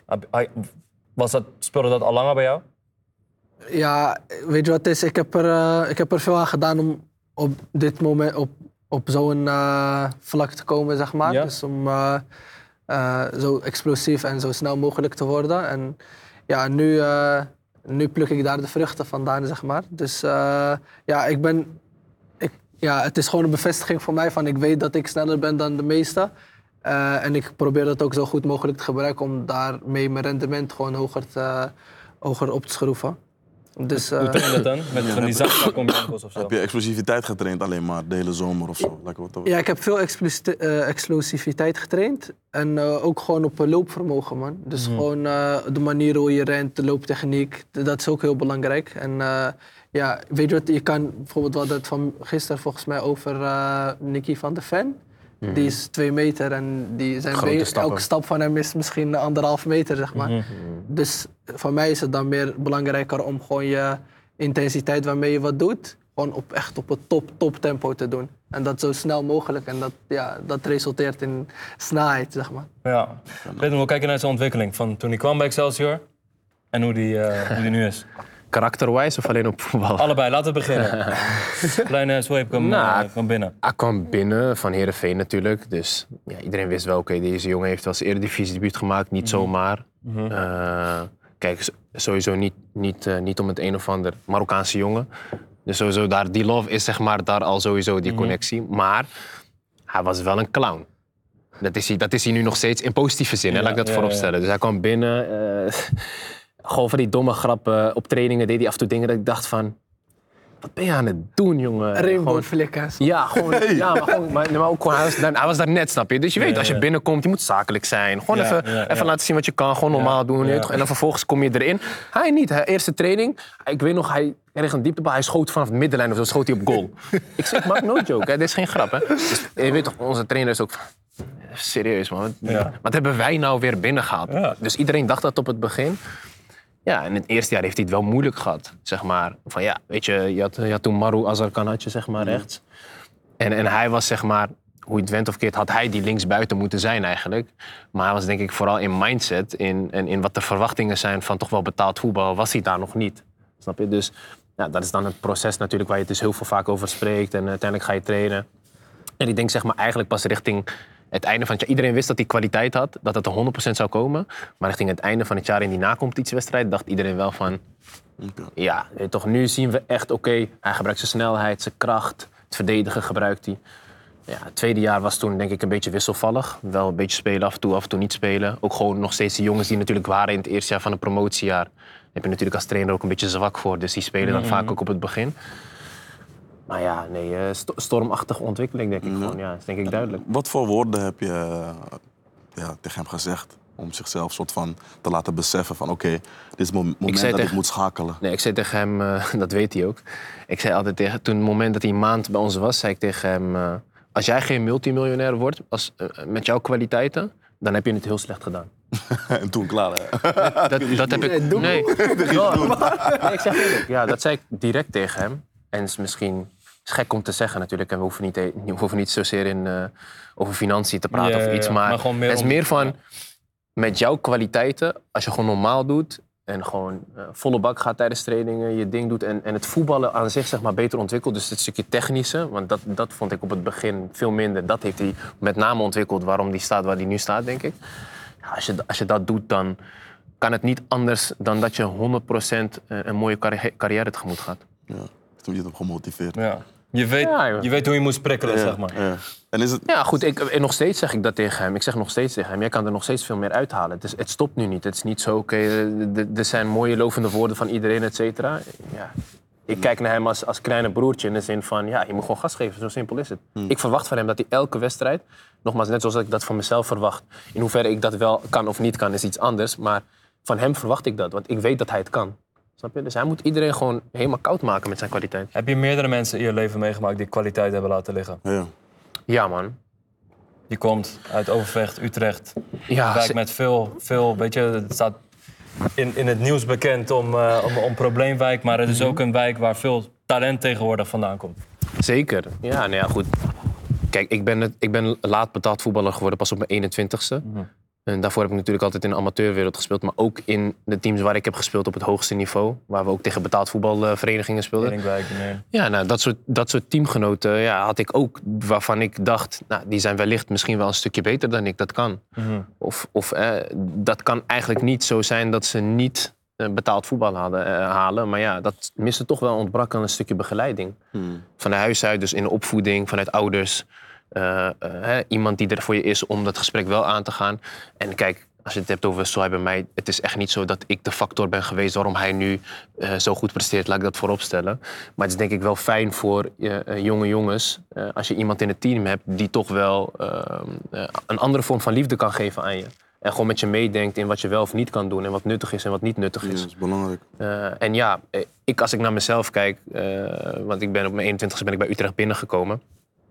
Was dat, speelde dat al langer bij jou? Ja, weet je wat het is? Ik heb er, uh, ik heb er veel aan gedaan om op dit moment op, op zo'n uh, vlak te komen, zeg maar. Ja. Dus om uh, uh, zo explosief en zo snel mogelijk te worden. En ja, nu, uh, nu pluk ik daar de vruchten vandaan, zeg maar. Dus uh, ja, ik ben... Ik, ja, het is gewoon een bevestiging voor mij van ik weet dat ik sneller ben dan de meesten. Uh, en ik probeer dat ook zo goed mogelijk te gebruiken om daarmee mijn rendement gewoon hoger, te, hoger op te schroeven. Dus, uh, Hoe train je dat dan? Met van die zakzak om je enkels of zo? Heb je explosiviteit getraind alleen maar de hele zomer of zo? Like, wat, wat? Ja, ik heb veel explosi- uh, explosiviteit getraind. En uh, ook gewoon op uh, loopvermogen, man. Dus mm. gewoon uh, de manier hoe je rent, de looptechniek, dat is ook heel belangrijk. En uh, ja, weet je wat, je kan bijvoorbeeld, we hadden het van gisteren volgens mij over uh, Nicky van de Ven. Mm. Die is twee meter en die zijn be- elke stap van hem is misschien anderhalf meter, zeg maar. Mm. Dus voor mij is het dan meer belangrijker om gewoon je intensiteit waarmee je wat doet, gewoon op, echt op het top, top tempo te doen. En dat zo snel mogelijk. En dat, ja, dat resulteert in snelheid, zeg maar. Ja. Peter, hoe kijk je naar zijn ontwikkeling? Van toen hij kwam bij Excelsior en hoe die, uh, hoe die nu is? Karakterwijs of alleen op voetbal? Allebei, laten we beginnen. Kleine sweep kwam, nou, uh, kwam binnen. Hij kwam binnen van Heerenveen natuurlijk. Dus ja, iedereen wist wel, oké, okay, deze jongen heeft wel zijn eredivisie-debuut gemaakt. Niet mm-hmm. zomaar. Mm-hmm. Uh, kijk, sowieso niet, niet, uh, niet om het een of ander Marokkaanse jongen. Dus sowieso daar, die love is zeg maar daar al sowieso die mm-hmm. connectie. Maar hij was wel een clown. Dat is hij, dat is hij nu nog steeds in positieve zin, ja, hè? Laat ik dat ja, voorop stellen. Ja. Dus hij kwam binnen... Uh, Gewoon van die domme grappen op trainingen deed hij af en toe dingen dat ik dacht van... Wat ben je aan het doen, jongen? Rainbow flikkers. Ja, gewoon, hey. ja, maar, gewoon, maar, maar ook gewoon, hij was, daar, hij was daar net, snap je? Dus je weet, ja, als je ja. binnenkomt, je moet zakelijk zijn. Gewoon ja, even, ja, even ja. laten zien wat je kan, gewoon normaal ja, doen. Ja. En dan vervolgens kom je erin. Hij niet, hè. Eerste training, ik weet nog, hij kreeg een dieptebal, hij schoot vanaf het middenlijn of zo, schoot hij op goal. Ik zeg, ik maak no joke, hè. Dit is geen grap, hè. Dus, je weet toch, onze trainer is ook... Serieus, man. Ja. Wat hebben wij nou weer binnengehaald? Ja. Dus iedereen dacht dat op het begin... Ja, in het eerste jaar heeft hij het wel moeilijk gehad, zeg maar. Van ja, weet je, je had, je had toen Maru Azarkan had je, zeg maar, rechts. En, en hij was, zeg maar, hoe je het went of keert, had hij die linksbuiten moeten zijn eigenlijk. Maar hij was denk ik vooral in mindset, in, en in wat de verwachtingen zijn van toch wel betaald voetbal, was hij daar nog niet. Snap je? Dus ja, dat is dan het proces natuurlijk waar je het dus heel veel vaak over spreekt. En uiteindelijk ga je trainen. En ik denk, zeg maar, eigenlijk pas richting... Het einde van het jaar, iedereen wist dat hij kwaliteit had, dat het er honderd procent zou komen. Maar richting het einde van het jaar in die nacompetitiewedstrijd dacht iedereen wel van... Okay. Ja, toch nu zien we echt, oké, okay, hij gebruikt zijn snelheid, zijn kracht. Het verdedigen gebruikt hij. Ja, het tweede jaar was toen denk ik een beetje wisselvallig. Wel een beetje spelen af en toe, af en toe niet spelen. Ook gewoon nog steeds de jongens die natuurlijk waren in het eerste jaar van het promotiejaar. Daar heb je natuurlijk als trainer ook een beetje zwak voor. Dus die spelen dan mm-hmm. vaak ook op het begin. Maar ja, nee, stormachtige ontwikkeling denk ik ja. gewoon. Ja, dat is denk ik duidelijk. Wat voor woorden heb je ja, tegen hem gezegd om zichzelf soort van te laten beseffen van oké, okay, dit is het moment ik dat tegen, ik moet schakelen? Nee, ik zei tegen hem, uh, dat weet hij ook. Ik zei altijd tegen, toen het moment dat hij een maand bij ons was, zei ik tegen hem, uh, als jij geen multimiljonair wordt als, uh, met jouw kwaliteiten, dan heb je het heel slecht gedaan. En toen klaar, hè? Dat, dat, dat heb ik... Nee, nee. nee, ik zeg eerlijk. Ja, dat zei ik direct tegen hem. En het is misschien... Het is gek om te zeggen natuurlijk. En we hoeven niet, we hoeven niet zozeer in, uh, over financiën te praten ja, of iets. Maar, maar het is meer van, met jouw kwaliteiten, als je gewoon normaal doet... en gewoon uh, volle bak gaat tijdens trainingen, je ding doet... En, en het voetballen aan zich zeg maar, beter ontwikkelt. Dus het stukje technische, want dat, dat vond ik op het begin veel minder. Dat heeft hij met name ontwikkeld waarom hij staat waar hij nu staat, denk ik. Ja, als, je, als je dat doet, dan kan het niet anders dan dat je honderd procent een mooie carri- carrière tegemoet gaat. Ja. Toen je het hebt gemotiveerd. Ja. Je, weet, ja, je weet hoe je moet prikkelen, ja, zeg maar. Ja, en is het... ja goed, ik, en nog steeds zeg ik dat tegen hem. Ik zeg nog steeds tegen hem, jij kan er nog steeds veel meer uithalen. Het, is, het stopt nu niet. Het is niet zo, oké, okay, er zijn mooie lovende woorden van iedereen, et cetera. Ja. Ik kijk naar hem als, als kleine broertje in de zin van, ja, je moet gewoon gas geven. Zo simpel is het. Hmm. Ik verwacht van hem dat hij elke wedstrijd, nogmaals, net zoals ik dat van mezelf verwacht. In hoeverre ik dat wel kan of niet kan, is iets anders. Maar van hem verwacht ik dat, want ik weet dat hij het kan. Snap je? Dus hij moet iedereen gewoon helemaal koud maken met zijn kwaliteit. Heb je meerdere mensen in je leven meegemaakt die kwaliteit hebben laten liggen? Ja, ja man. Je komt uit Overvecht, Utrecht. Ja, een wijk ze... met veel, veel, weet je, het staat in, in het nieuws bekend om, uh, om, om probleemwijk. Maar het is ook een wijk waar veel talent tegenwoordig vandaan komt. Zeker. Ja, nou ja, goed. Kijk, ik ben, het, ik ben laat betaald voetballer geworden, pas op mijn eenentwintigste. Mm-hmm. En daarvoor heb ik natuurlijk altijd in de amateurwereld gespeeld. Maar ook in de teams waar ik heb gespeeld op het hoogste niveau. Waar we ook tegen betaald voetbalverenigingen speelden. Erinkwijk, nee. Ja, nou, dat, soort, dat soort teamgenoten ja, had ik ook. Waarvan ik dacht, nou, die zijn wellicht misschien wel een stukje beter dan ik. Dat kan. Mm-hmm. Of, of eh, dat kan eigenlijk niet zo zijn dat ze niet eh, betaald voetbal hadden, eh, halen. Maar ja, dat miste toch wel ontbrak aan een stukje begeleiding. Hmm. Van de huis uit, dus in de opvoeding, vanuit ouders. Uh, uh, hè, iemand die er voor je is om dat gesprek wel aan te gaan. En kijk, als je het hebt over Sohaib en mij... het is echt niet zo dat ik de factor ben geweest waarom hij nu uh, zo goed presteert. Laat ik dat voorop stellen. Maar het is denk ik wel fijn voor uh, uh, jonge jongens... Uh, als je iemand in het team hebt die toch wel uh, uh, een andere vorm van liefde kan geven aan je. En gewoon met je meedenkt in wat je wel of niet kan doen... en wat nuttig is en wat niet nuttig is. Ja, dat is belangrijk. Uh, en ja, ik, als ik naar mezelf kijk... Uh, want ik ben op mijn eenentwintigste ben ik bij Utrecht binnengekomen...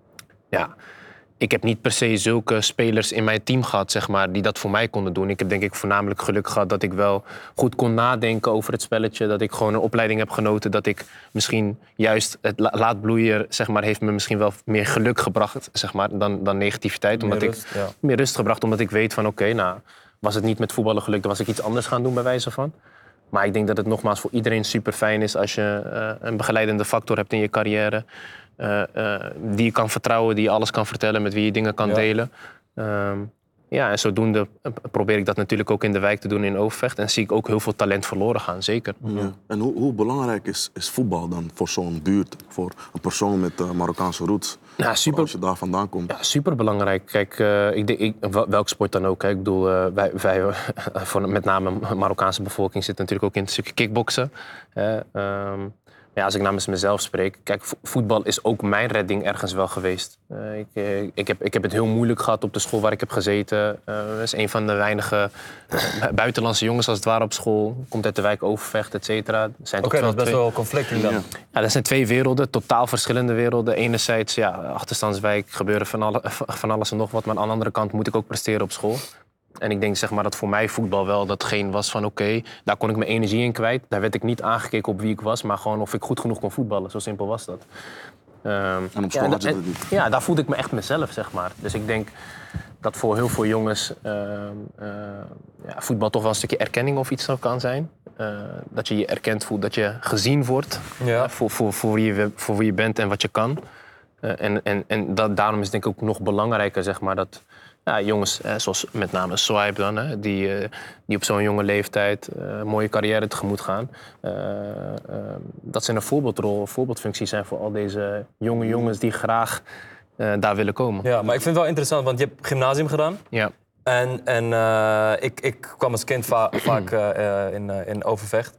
Ja, ik heb niet per se zulke spelers in mijn team gehad, zeg maar, die dat voor mij konden doen. Ik heb denk ik voornamelijk geluk gehad dat ik wel goed kon nadenken over het spelletje. Dat ik gewoon een opleiding heb genoten. Dat ik misschien juist het la- laat bloeien, zeg maar, heeft me misschien wel meer geluk gebracht, zeg maar, dan, dan negativiteit. Omdat Meer rust, ik ja. meer rust gebracht, omdat ik weet van oké, okay, nou, was het niet met voetballen gelukt, dan was ik iets anders gaan doen bij wijze van. Maar ik denk dat het nogmaals voor iedereen super fijn is als je uh, een begeleidende factor hebt in je carrière. Uh, uh, die je kan vertrouwen, die je alles kan vertellen, met wie je dingen kan Ja. delen. Um, ja, en zodoende probeer ik dat natuurlijk ook in de wijk te doen in Overvecht. En zie ik ook heel veel talent verloren gaan, zeker. Ja. En hoe, hoe belangrijk is, is voetbal dan voor zo'n buurt? Voor een persoon met uh, Marokkaanse roots? Ja, super. Als je daar vandaan komt. Ja, super belangrijk. Kijk, uh, ik denk, ik, welk sport dan ook. Hè. Ik bedoel, uh, wij, wij voor met name de Marokkaanse bevolking zit natuurlijk ook in het stukje kickboksen. Uh, um, Ja, als ik namens mezelf spreek, kijk, voetbal is ook mijn redding ergens wel geweest. Uh, ik, uh, ik, heb, ik heb het heel moeilijk gehad op de school waar ik heb gezeten. Uh, dat is een van de weinige uh, buitenlandse jongens als het ware op school. Komt uit de wijk Overvecht, et cetera. Oké, okay, dat is best twee... wel conflicting dan. Ja. Ja, dat zijn twee werelden, totaal verschillende werelden. Enerzijds, ja, achterstandswijk gebeuren van, alle, van alles en nog wat. Maar aan de andere kant moet ik ook presteren op school. En ik denk zeg maar, dat voor mij voetbal wel datgene was van oké, okay, daar kon ik mijn energie in kwijt. Daar werd ik niet aangekeken op wie ik was, maar gewoon of ik goed genoeg kon voetballen. Zo simpel was dat. Um, En op school ja, had je en, dat niet? Ja, daar voelde ik me echt mezelf, zeg maar. Dus ik denk dat voor heel veel jongens uh, uh, ja, voetbal toch wel een stukje erkenning of iets kan zijn. Uh, dat je je erkend voelt, dat je gezien wordt ja. uh, voor, voor, voor, wie je, voor wie je bent en wat je kan. Uh, en en, en dat, daarom is het denk ik ook nog belangrijker, zeg maar, dat... Ja, jongens, eh, zoals met name Sohaib dan, hè, die, uh, die op zo'n jonge leeftijd uh, een mooie carrière tegemoet gaan. Uh, uh, dat ze een voorbeeldrol, een voorbeeldfunctie zijn voor al deze jonge jongens die graag uh, daar willen komen. Ja, maar ik vind het wel interessant, want je hebt gymnasium gedaan. Ja. En, en uh, ik, ik kwam als kind va- vaak uh, in, uh, in Overvecht.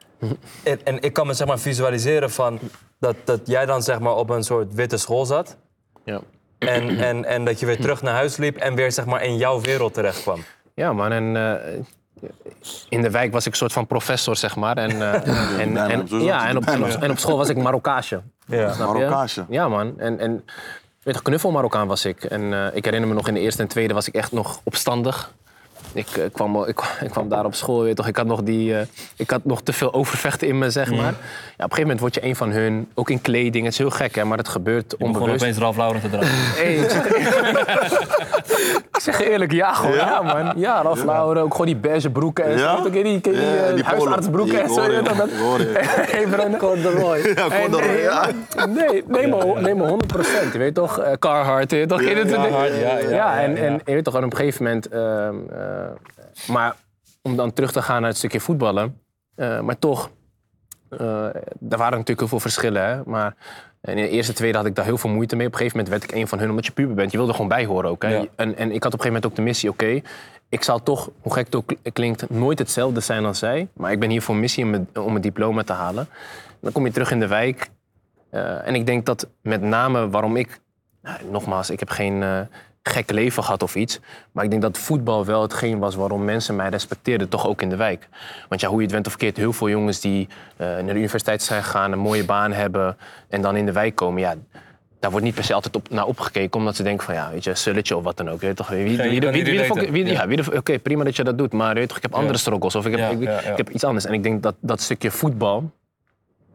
en, en ik kan me zeg maar visualiseren van dat, dat jij dan zeg maar op een soort witte school zat. Ja. En, en, en dat je weer terug naar huis liep en weer zeg maar, in jouw wereld terecht kwam. Ja, man. En uh, in de wijk was ik een soort van professor, zeg maar. En, uh, en, en, en, ja, en, op, en, op, en op school was ik Marokkaasje. Ja. Marokkaasje? Ja, man. En, en weet je, knuffel-Marokkaan was ik. En uh, ik herinner me nog in de eerste en tweede was ik echt nog opstandig. Ik, uh, kwam, ik, ik kwam daar op school, weet toch, ik had nog, die, uh, ik had nog te veel overvechten in me, zeg maar. Ja, op een gegeven moment word je een van hun, ook in kleding. Het is heel gek, hè, maar het gebeurt je onbewust. Je begon opeens Ralph Lauren te dragen. Hey, ik, zeg ik zeg je eerlijk, ja, gewoon, ja, ja man. Ja, Ralph ja. Lauren, ook gewoon die beige broeken en ja? zo. Ken je die, ken je die, uh, ja, die huisartsbroeken en zo? Ik hoor je. Even corduroy. Ja, corduroy, ja. Nee, neem maar, neem maar honderd procent, je weet toch? Uh, Carhartt, je weet toch? Ja, ja, Carhartt, ja, ja, ja, en, ja. en je weet toch, op een gegeven moment... Uh, uh, maar om dan terug te gaan naar het stukje voetballen. Uh, maar toch, uh, er waren natuurlijk heel veel verschillen. Hè? Maar in de eerste, tweede had ik daar heel veel moeite mee. Op een gegeven moment werd ik een van hun, omdat je puber bent. Je wilde er gewoon bij horen ook. Hè? Ja. En, en ik had op een gegeven moment ook de missie, oké... Okay, ik zal toch, hoe gek het ook klinkt, nooit hetzelfde zijn als zij. Maar ik ben hier voor een missie om mijn, om mijn diploma te halen. Dan kom je terug in de wijk. Uh, en ik denk dat met name waarom ik... Nou, nogmaals, ik heb geen... Uh, gek leven gehad of iets. Maar ik denk dat voetbal wel hetgeen was waarom mensen mij respecteerden, toch ook in de wijk. Want ja, hoe je het went of verkeerd, heel veel jongens die uh, naar de universiteit zijn gegaan, een mooie baan hebben en dan in de wijk komen, ja, daar wordt niet per se altijd op, naar opgekeken, omdat ze denken van, ja, weet je, sulletje of wat dan ook. Weet je toch? Wie, wie, wie, wie, wie, wie, wie, ja, wie, oké, okay, prima dat je dat doet, maar weet je toch, ik heb andere ja. struggles of ik heb, ja, ik, ja, ja. ik heb iets anders. En ik denk dat dat stukje voetbal,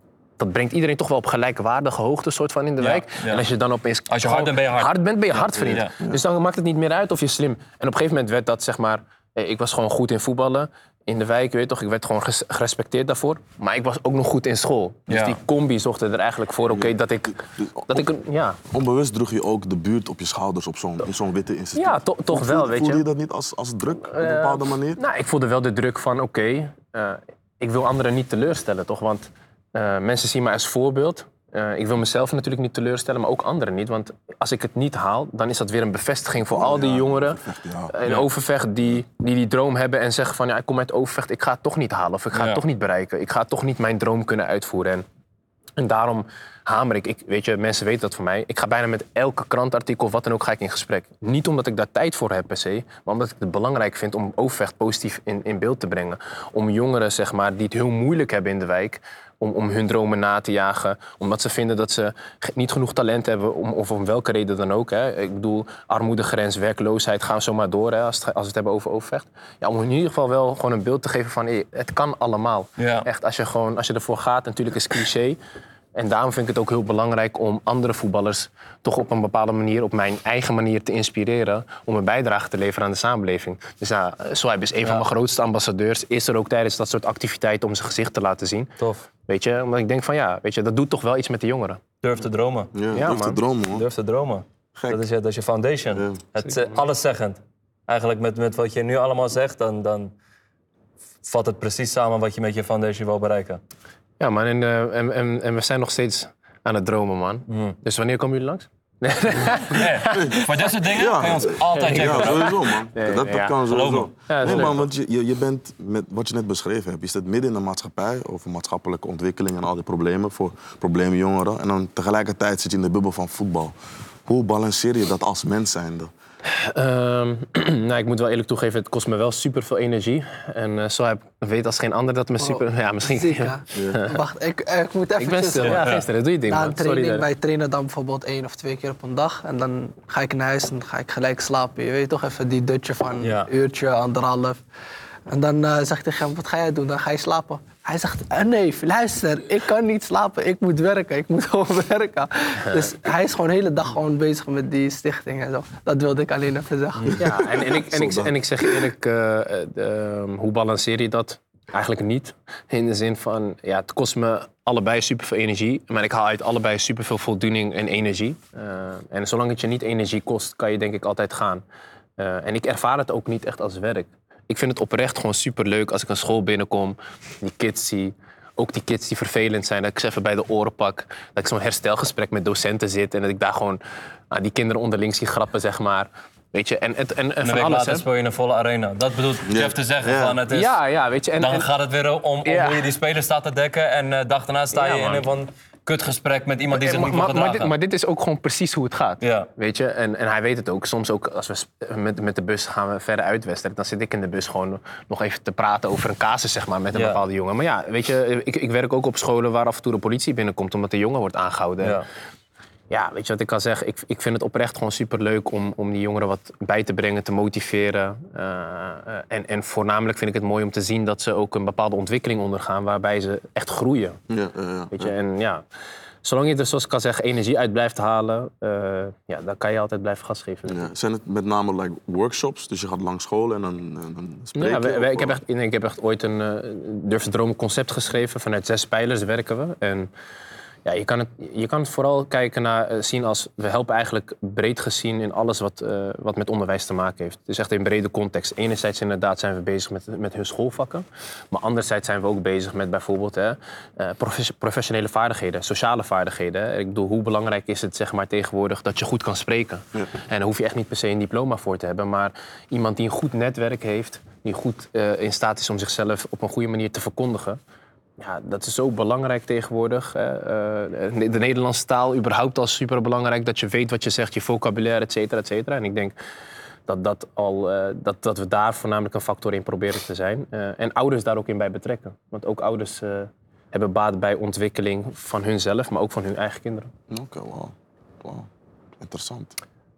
dat brengt iedereen toch wel op gelijkwaardige hoogte soort van in de Ja, wijk. ja. En als je dan opeens Als je hard bent, ben je hard. hard bent, ben je hard, vriend. Ja, ja. Dus dan maakt het niet meer uit of je slim... En op een gegeven moment werd dat, zeg maar... eh, Ik was gewoon goed in voetballen. In de wijk, weet je toch, ik werd gewoon ges- gerespecteerd daarvoor. Maar ik was ook nog goed in school. Dus Ja. die combi zorgde er eigenlijk voor, oké, dat ik... Dat ik een, ja, Onbewust droeg je ook de buurt op je schouders op zo'n in zo'n witte instituut. ja to- toch wel, Voelde- weet Voelde je je. dat niet als, als druk op een Eh, bepaalde manier? Nou, ik voelde wel de druk van, oké, eh, ik wil anderen niet teleurstellen, toch? Want eh, mensen zien mij als voorbeeld. Eh, ik wil mezelf natuurlijk niet teleurstellen, maar ook anderen niet. Want als ik het niet haal, dan is dat weer een bevestiging voor al die Ja, jongeren Overvecht, ja. in Overvecht die, die die droom hebben en zeggen van... ja, ik kom uit Overvecht, ik ga het toch niet halen of ik ga Ja. het toch niet bereiken. Ik ga toch niet mijn droom kunnen uitvoeren. En, en daarom hamer ik, ik, weet je, mensen weten dat van mij. Ik ga bijna met elke krantartikel of wat dan ook ga ik in gesprek. Niet omdat ik daar tijd voor heb per se, maar omdat ik het belangrijk vind om Overvecht positief in, in beeld te brengen. Om jongeren, zeg maar, die het heel moeilijk hebben in de wijk... Om, om hun dromen na te jagen. Omdat ze vinden dat ze ge- niet genoeg talent hebben. Om, of om welke reden dan ook. Hè. Ik bedoel, armoedegrens, werkloosheid, gaan we zo maar door. Hè, als, het, als we het hebben over Overvecht. Ja, om in ieder geval wel gewoon een beeld te geven van... Hey, het kan allemaal. Ja. Echt, als je, gewoon, als je ervoor gaat, natuurlijk is het cliché. En daarom vind ik het ook heel belangrijk om andere voetballers... toch op een bepaalde manier, op mijn eigen manier te inspireren... om een bijdrage te leveren aan de samenleving. Dus ja, Sohaib is een van mijn grootste ambassadeurs. Is er ook tijdens dat soort activiteiten om zijn gezicht te laten zien. Tof. Weet je, omdat ik denk van ja, weet je, dat doet toch wel iets met de jongeren. Durf te dromen. Ja, Ja, durf te man. dromen, man. Durf te dromen. Gek. Dat is je, dat is je foundation. Ja, het uh, alleszeggend. Eigenlijk met, met wat je nu allemaal zegt, dan, dan vat het precies samen wat je met je foundation wil bereiken. Ja man, en, uh, en, en, en we zijn nog steeds aan het dromen, man. Mm. Dus wanneer komen jullie langs? Nee, voor dit soort dingen Ja. kan je ons altijd checken. Ja, sowieso, man. Nee, dat nee, dat ja. kan Geloof sowieso. me. Ja, dat is nee, leuk, man, want je, je, je bent, met wat je net beschreven hebt, je staat midden in de maatschappij over maatschappelijke ontwikkeling en al die problemen voor problemen jongeren. En dan tegelijkertijd zit je in de bubbel van voetbal. Hoe balanceer je dat als mens zijnde? Um, nou, ik moet wel eerlijk toegeven, het kost me wel super veel energie. En uh, zo heb ik weet als geen ander dat me super... Oh, ja, misschien... Ziek, hè? Wacht, ik, ik moet even... Ik ben stil. Ja, gisteren. Doe je ding, Na man. een Sorry. training, daar. wij trainen dan bijvoorbeeld één of twee keer op een dag. En dan ga ik naar huis en ga ik gelijk slapen. Je weet toch, even die dutje van Ja. een uurtje, anderhalf. En dan uh, zeg ik tegen hem, wat ga jij doen? Dan ga je slapen. Hij zegt, uh, nee, luister, ik kan niet slapen. Ik moet werken, ik moet gewoon werken. Dus hij is gewoon de hele dag gewoon bezig met die stichting en zo. Dat wilde ik alleen even zeggen. Ja, en, en, ik, en, ik, en ik zeg je eerlijk, uh, uh, hoe balanceer je dat? Eigenlijk niet. In de zin van, ja, het kost me allebei superveel energie. Maar ik haal uit allebei superveel voldoening en energie. Uh, en zolang het je niet energie kost, kan je denk ik altijd gaan. Uh, en ik ervaar het ook niet echt als werk. Ik vind het oprecht gewoon superleuk als ik een school binnenkom, die kids zie. Ook die kids die vervelend zijn, dat ik ze even bij de oren pak. Dat ik zo'n herstelgesprek met docenten zit en dat ik daar gewoon ah, die kinderen onderling zie grappen, zeg maar. Weet je, en, en, en, en En een van week alles, later hè. speel je in een volle arena. Dat bedoelt Jeff te zeggen Ja. van het is... Ja, ja, weet je. En, Dan en- gaat het weer om, om Ja. hoe je die speler staat te dekken. En uh, dag daarna sta Ja, je in man. een van kutgesprek met iemand die zich maar, niet wil maar, maar, gedragen. dit, maar dit is ook gewoon precies hoe het gaat. Ja. Weet je? En, en hij weet het ook. Soms ook als we sp- met, met de bus gaan we verder uitwedstrijden. Dan zit ik in de bus gewoon nog even te praten over een casus, zeg maar, met een Ja. bepaalde jongen. Maar ja, weet je, ik, ik werk ook op scholen waar af en toe de politie binnenkomt omdat de jongen wordt aangehouden. Ja. Ja, weet je wat ik kan zeggen? Ik, ik vind het oprecht gewoon superleuk om, om die jongeren wat bij te brengen, te motiveren. Uh, uh, en, en voornamelijk vind ik het mooi om te zien dat ze ook een bepaalde ontwikkeling ondergaan waarbij ze echt groeien. Ja, ja, ja. Weet je? En ja, zolang je er, zoals ik kan zeggen, energie uit blijft halen, uh, ja, dan kan je altijd blijven gas geven. Ja. Zijn het met name like, workshops? Dus je gaat langs school en dan, en dan spreek je? Ja, wij- wij- of- ik, heb echt, nee, ik heb echt ooit een uh, Durf te Dromen concept geschreven. Vanuit zes pijlers werken we. En ja, je, kan het, je kan het vooral kijken naar, uh, zien als... We helpen eigenlijk breed gezien in alles wat, uh, wat met onderwijs te maken heeft. Dus echt in brede context. Enerzijds inderdaad zijn we bezig met, met hun schoolvakken. Maar anderzijds zijn we ook bezig met bijvoorbeeld hè, uh, profes- professionele vaardigheden. Sociale vaardigheden. Hè. Ik bedoel, hoe belangrijk is het zeg maar, tegenwoordig dat je goed kan spreken? Ja. En daar hoef je echt niet per se een diploma voor te hebben. Maar iemand die een goed netwerk heeft... die goed uh, in staat is om zichzelf op een goede manier te verkondigen... Ja, dat is zo belangrijk tegenwoordig. Hè. Uh, de Nederlandse taal überhaupt al superbelangrijk. Dat je weet wat je zegt, je vocabulaire, et cetera, et cetera. En ik denk dat, dat, al, uh, dat, dat we daar voornamelijk een factor in proberen te zijn. Uh, en ouders daar ook in bij betrekken. Want ook ouders uh, hebben baat bij ontwikkeling van hunzelf, maar ook van hun eigen kinderen. Oké, okay, wauw. Wow. Interessant.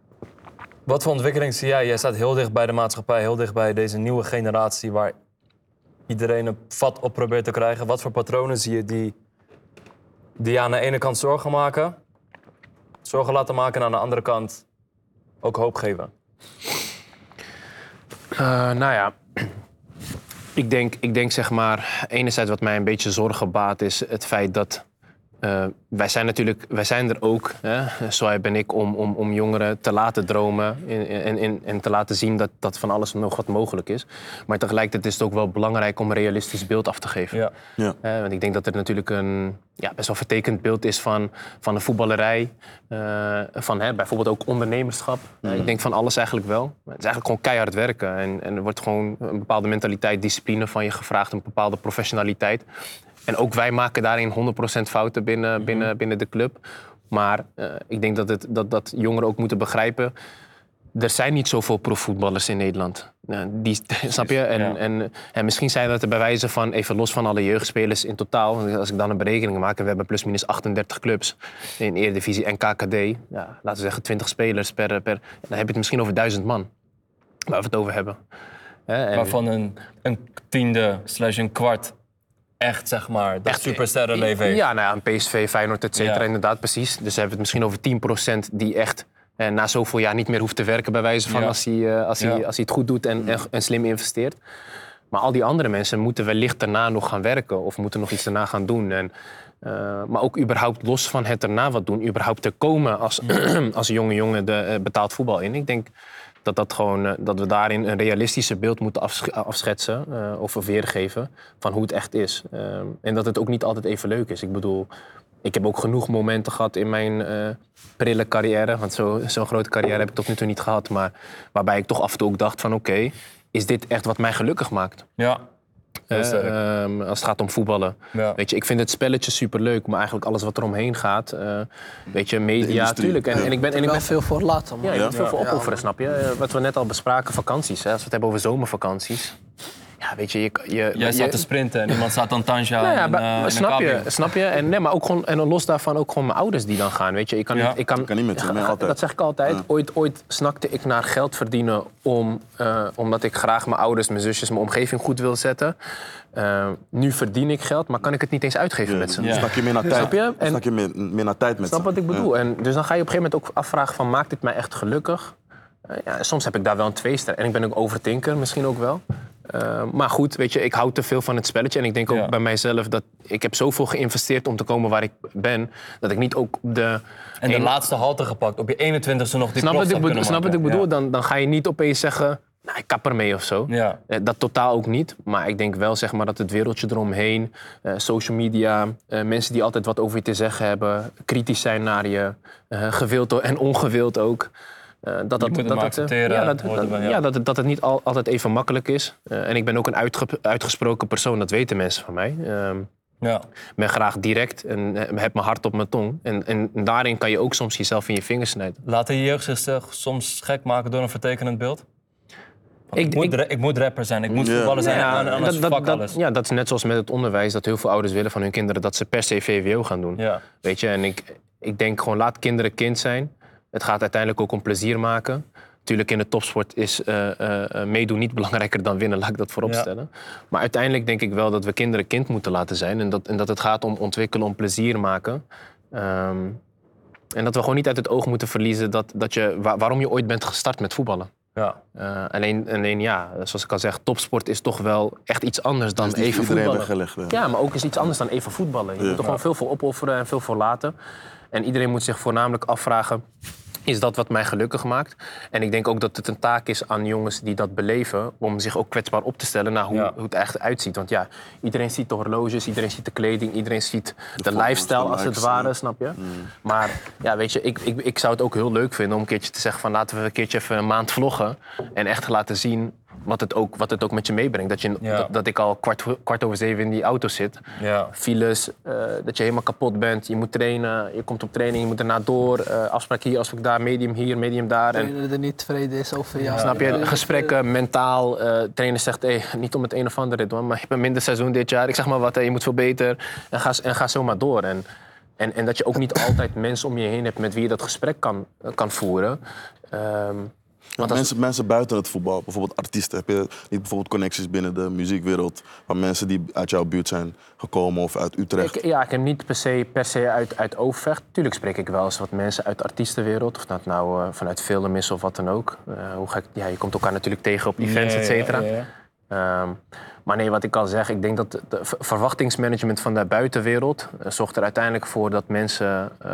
Wat voor ontwikkeling zie jij? Jij staat heel dicht bij de maatschappij, heel dicht bij deze nieuwe generatie... waar iedereen een vat op probeert te krijgen. Wat voor patronen zie je die die je aan de ene kant zorgen maken, zorgen laten maken en aan de andere kant ook hoop geven? Uh, nou ja, ik denk, ik denk zeg maar, enerzijds wat mij een beetje zorgen baart is het feit dat uh, wij zijn natuurlijk, wij zijn er ook, hè, Sohaib ben ik, om, om, om jongeren te laten dromen en, en, en te laten zien dat, dat van alles nog wat mogelijk is. Maar tegelijkertijd is het ook wel belangrijk om een realistisch beeld af te geven. Ja. Ja. Uh, want ik denk dat er natuurlijk een ja, best wel vertekend beeld is van, van de voetballerij, uh, van hè, bijvoorbeeld ook ondernemerschap. Mm. Uh, ik denk van alles eigenlijk wel. Maar het is eigenlijk gewoon keihard werken en, en er wordt gewoon een bepaalde mentaliteit, discipline van je gevraagd, een bepaalde professionaliteit. En ook wij maken daarin honderd procent fouten binnen, binnen, binnen de club. Maar uh, ik denk dat, het, dat, dat jongeren ook moeten begrijpen. Er zijn niet zoveel profvoetballers in Nederland. Uh, die, snap je? En, ja. en, en misschien zijn dat er bij wijze van, even los van alle jeugdspelers in totaal. Als ik dan een berekening maak, en we hebben plus minus achtendertig clubs in Eredivisie en K K D. Ja, laten we zeggen twintig spelers per, per. Dan heb je het misschien over duizend man. Waar we het over hebben. Uh, en, Waarvan een, een tiende slash een kwart echt, zeg maar, dat supersterrenleven heeft. Ja, nou ja, een P S V, Feyenoord, et cetera, Ja. inderdaad, precies. Dus we hebben het misschien over tien procent die echt eh, na zoveel jaar niet meer hoeft te werken, bij wijze van, Ja. als, hij, uh, als, hij, Ja. als hij het goed doet en, en, en slim investeert. Maar al die andere mensen moeten wellicht daarna nog gaan werken of moeten nog iets daarna gaan doen. En, uh, maar ook überhaupt los van het daarna wat doen, überhaupt te komen als, als jonge jongen de uh, betaald voetbal in. Ik denk dat, dat, gewoon, uh, dat we daarin een realistischer beeld moeten afsch- afschetsen uh, of weergeven van hoe het echt is. Uh, en dat het ook niet altijd even leuk is. Ik bedoel, ik heb ook genoeg momenten gehad in mijn uh, prille carrière, want zo, zo'n grote carrière heb ik tot nu toe niet gehad, maar waarbij ik toch af en toe ook dacht van oké, okay, is dit echt wat mij gelukkig maakt? Ja. Uh, um, als het gaat om voetballen. Ja. Weet je, ik vind het spelletje superleuk, maar eigenlijk alles wat er omheen gaat. Uh, weet je, media, tuurlijk. En, en ik ben, en ik wel ben veel voor laten, man. Ja, je moet Ja. veel voor Ja. opofferen, snap je? Uh, wat we net al bespraken, vakanties. Hè? Als we het hebben over zomervakanties. Ja, weet je, je, je Jij staat je, te sprinten en iemand staat aan Tanja nou ja, en, maar- uh, maar snap je, snap je? En, nee, maar ook gewoon, en dan los daarvan ook gewoon mijn ouders die dan gaan, weet je. Ik kan, Ja. niet, ik kan, Ik kan niet met ze mee, ja, altijd. Dat zeg ik altijd. Ja. Ooit, ooit snakte ik naar geld verdienen om, uh, omdat ik graag mijn ouders, mijn zusjes, mijn omgeving goed wil zetten. Uh, nu verdien ik geld, maar kan ik het niet eens uitgeven met ze. Dan snak je meer naar tijd. Snap je? Dan En- snak je meer, meer naar tijd met Snap ze. wat ik bedoel? Ja. En dus dan ga je op een gegeven moment ook afvragen van, maakt dit mij echt gelukkig? Uh, ja, soms heb ik daar wel een tweestrijd. En ik ben ook overthinker, misschien ook wel. Uh, maar goed, weet je, ik hou te veel van het spelletje. En ik denk ook Ja. bij mijzelf dat ik heb zoveel geïnvesteerd om te komen waar ik ben, dat ik niet ook de... En de een- laatste halte gepakt. Op je eenentwintigste nog die Snap wat ik profstap bedoel? kunnen Snap wat ik maken. bedoel? Dan, dan ga je niet opeens zeggen, nou, ik kap ermee of zo. Ja. Eh, Dat totaal ook niet. Maar ik denk wel zeg maar, dat het wereldje eromheen, eh, social media, eh, mensen die altijd wat over je te zeggen hebben, kritisch zijn naar je, eh, gewild en ongewild ook. eh, dat, dat, moet het dat, maar dat, accepteren, ja, dat, hoort dat- erbij, ja. ja, dat, het- dat het niet al, altijd even makkelijk is. Eh, en ik ben ook een uitge- uitgesproken persoon, dat weten mensen van mij. Ehm, Ja. Ik ben graag direct en eh, heb mijn hart op mijn tong. En, en daarin kan je ook soms jezelf in je vingers snijden. Laten je jeugd zich soms gek maken door een vertekenend beeld? Van, Ik- ik, moet ik- ra- ik moet rapper zijn, ik moet Ja. voetballer zijn, Ja, en anders dat, dat, fuck dat- alles. ja, dat is net zoals met het onderwijs, dat heel veel ouders willen van hun kinderen dat ze per se V W O gaan doen. Ja. Weet je, en ik, ik denk gewoon laat kinderen kind zijn. Het gaat uiteindelijk ook om plezier maken. Natuurlijk in de topsport is uh, uh, meedoen niet belangrijker dan winnen, laat ik dat voorop Ja. stellen. Maar uiteindelijk denk ik wel dat we kinderen kind moeten laten zijn. En dat, en dat het gaat om ontwikkelen, om plezier maken. Um, en dat we gewoon niet uit het oog moeten verliezen dat, dat je, waar- waarom je ooit bent gestart met voetballen. Ja. Uh, alleen, alleen ja, zoals ik al zeg, topsport is toch wel echt iets anders dan Dat is niet even voor iedereen voetballen. weggelegd. Ja. Ja, maar ook is iets anders dan even voetballen. Je Ja. moet er gewoon veel voor opofferen en veel voor laten. En iedereen moet zich voornamelijk afvragen, is dat wat mij gelukkig maakt? En ik denk ook dat het een taak is aan jongens die dat beleven, om zich ook kwetsbaar op te stellen naar hoe, Ja. hoe het echt uitziet. Want ja, iedereen ziet de horloges, iedereen ziet de kleding, iedereen ziet de, foto's, lifestyle de als het likes, ware, ja. snap je? Maar ja, weet je, ik, ik, ik zou het ook heel leuk vinden om een keertje te zeggen van laten we een keertje even een maand vloggen en echt laten zien wat het ook, wat het ook met je meebrengt. Dat, je, Ja. dat, dat ik al kwart, kwart over zeven in die auto zit. Ja. Files, uh, dat je helemaal kapot bent. Je moet trainen, je komt op training, je moet daarna door. Uh, afspraak hier, afspraak daar, medium hier, medium daar. En, Trainer er niet tevreden is over jou. snap je, Ja. gesprekken, mentaal. Uh, trainer zegt, hey, niet om het een of ander Ridwan, maar je hebt een minder seizoen dit jaar. Ik zeg maar wat, hey, je moet veel beter. En ga, en ga zo maar door. En, en, en dat je ook niet altijd mensen om je heen hebt met wie je dat gesprek kan, kan voeren. Um, Want als- mensen, mensen buiten het voetbal, bijvoorbeeld artiesten, heb je niet bijvoorbeeld connecties binnen de muziekwereld van mensen die uit jouw buurt zijn gekomen of uit Utrecht? Ik, ja, ik heb niet per se, per se uit, uit Overvecht. Tuurlijk spreek ik wel eens wat mensen uit de artiestenwereld. Of dat nou uh, vanuit film is of wat dan ook. Uh, hoe gek, ja, je komt elkaar natuurlijk tegen op events, et cetera. Ja, ja, ja. Um, maar nee, wat ik al zeg, ik denk dat de verwachtingsmanagement van de buitenwereld uh, zorgt er uiteindelijk voor dat mensen uh,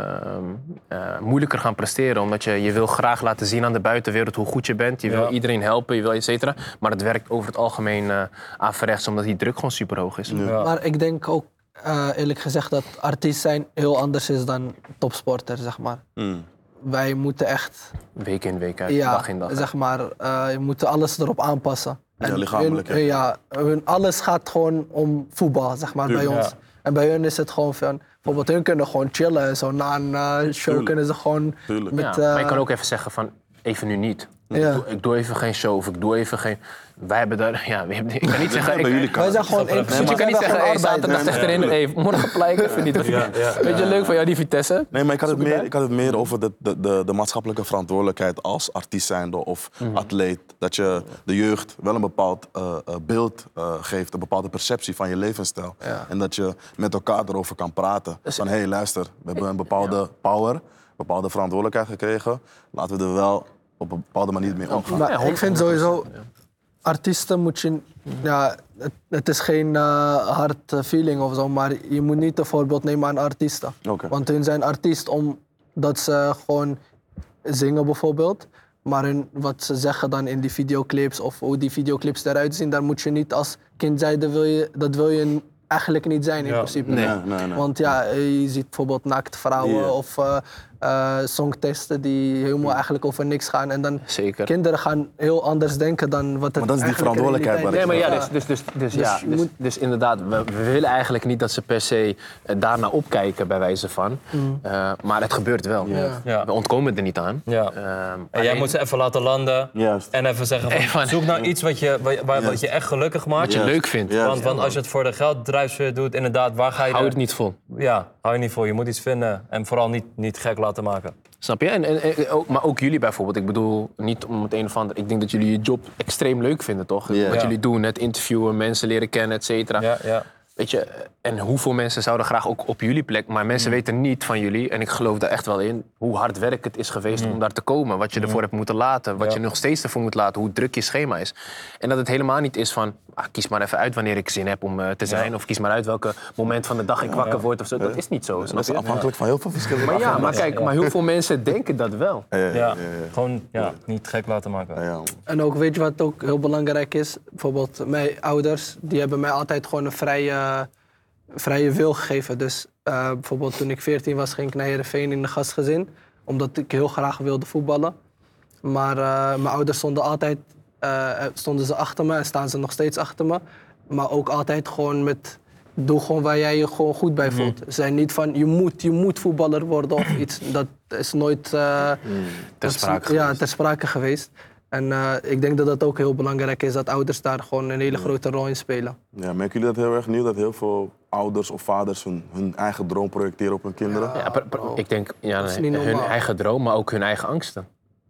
uh, moeilijker gaan presteren. Omdat je, je wil graag laten zien aan de buitenwereld hoe goed je bent. Je wil Ja. iedereen helpen, je wil et cetera. Maar het werkt over het algemeen uh, averechts, omdat die druk gewoon super hoog is. Ja. Ja. Maar ik denk ook uh, eerlijk gezegd dat artiest zijn heel anders is dan topsporter, zeg maar. Mm. Wij moeten echt, Week in, week uit, ja, dag in dag uit. zeg maar, uh, je moet alles erop aanpassen. Ja, lichamelijk, hun, hè? ja, hun, alles gaat gewoon om voetbal, zeg maar, bij Tuurlijk, ons. ja. En bij hun is het gewoon van, bijvoorbeeld hun kunnen gewoon chillen en zo. Na een uh, show Tuurlijk. kunnen ze gewoon Tuurlijk. met... Ja, maar je uh, kan ook even zeggen van, even nu niet. Ja. Ik, doe, ik doe even geen show of ik doe even geen... Wij hebben daar... Ja, we hebben, ik kan niet zeggen... bij ik- jullie wij zijn gewoon in Dus principe je kan niet zijn wij zeggen, hey, gewoon zaterdag arbeid. zegt erin, hey, morgen plek even niet. Ja, ja, Weet je, leuk van jou, die Vitesse. Nee, maar ik had het Zoek het meer, uit. ik had het meer over de, de, de, de maatschappelijke verantwoordelijkheid als artiest zijnde of atleet. Dat je de jeugd wel een bepaald uh, uh, beeld uh, geeft, een bepaalde perceptie van je levensstijl. Ja. En dat je met elkaar erover kan praten. Van hé, hey, luister, we hebben een bepaalde power, een bepaalde verantwoordelijkheid gekregen. Laten we er wel op een bepaalde manier mee omgaan. Maar Ja, ik vind sowieso, artiesten moet je... Ja, het, het is geen uh, hard uh, feeling of zo, maar je moet niet een voorbeeld nemen aan artiesten. Oké. Want hun zijn artiest omdat ze gewoon zingen bijvoorbeeld. Maar hun, wat ze zeggen dan in die videoclips of hoe die videoclips eruit zien, daar moet je niet als kind zijn, dat wil je, dat wil je eigenlijk niet zijn in Ja. principe. Nee. Nee, nee, nee. Want ja, je ziet bijvoorbeeld naakte vrouwen Ja. of uh, uh, songteksten die helemaal eigenlijk over niks gaan. En dan Zeker. kinderen gaan heel anders denken dan wat het Maar dat is die eigenlijk verantwoordelijkheid realiteit Nee, maar is. ja, dus, dus, dus, dus, ja, je dus, moet- dus inderdaad, we, we willen eigenlijk niet dat ze per se eh, daarna opkijken, bij wijze van. Eh, maar het gebeurt wel. Ja. Ja. We ontkomen er niet aan. Ja. Ehm, En jij alleen- moet ze even laten landen. Juist. En even zeggen, van, Even- zoek nou iets wat je, waar, waar- wat je echt gelukkig maakt. Wat je Juist. leuk vindt. Ja. Want, want als je het voor de gelddrijfveer doet, inderdaad, waar ga je... Hou er- het niet vol. Ja, hou je niet voor. Je moet iets vinden en vooral niet, niet gek laten maken. Snap je? En, en, en ook, maar ook jullie bijvoorbeeld. Ik bedoel, niet om het een of ander. Ik denk dat jullie je job extreem leuk vinden, toch? Ja. Wat Ja. jullie doen, het interviewen, mensen leren kennen, et cetera. Ja, ja. Weet je, en hoeveel mensen zouden graag ook op jullie plek... Maar mensen weten niet van jullie, en ik geloof daar echt wel in... hoe hard werk het is geweest om daar te komen. Wat je ervoor hebt moeten laten. Wat Ja. je nog steeds ervoor moet laten. Hoe druk je schema is. En dat het helemaal niet is van... Ah, kies maar even uit wanneer ik zin heb om uh, te zijn. Of kies maar uit welke moment van de dag ik wakker word. Of zo. Dat is niet zo, Dat snap is je? afhankelijk van heel veel verschillende Maar ja, maar agenda's. kijk, maar heel veel mensen denken dat wel. Ja, ja, ja, Ja, ja, gewoon ja, niet gek laten maken. ja, ja. En ook, weet je wat ook heel belangrijk is? Bijvoorbeeld mijn ouders, die hebben mij altijd gewoon een vrije, vrije wil gegeven. Dus uh, bijvoorbeeld toen ik veertien was, ging ik naar Heerenveen in een gastgezin. Omdat ik heel graag wilde voetballen. Maar uh, mijn ouders stonden altijd uh, stonden ze achter me en staan ze nog steeds achter me. Maar ook altijd gewoon met... Doe gewoon waar jij je gewoon goed bij voelt. Ze zijn niet van, je moet, je moet voetballer worden of iets. Dat is nooit uh, Ter sprake ja, geweest. ter sprake geweest. En uh, ik denk dat dat ook heel belangrijk is, dat ouders daar gewoon een hele grote rol in spelen. Ja, merken jullie dat heel erg nieuw? Dat heel veel ouders of vaders hun, hun eigen droom projecteren op hun kinderen? Ja, per- per- ik denk ja, Dat is niet hun normaal. eigen droom, maar ook hun eigen angsten.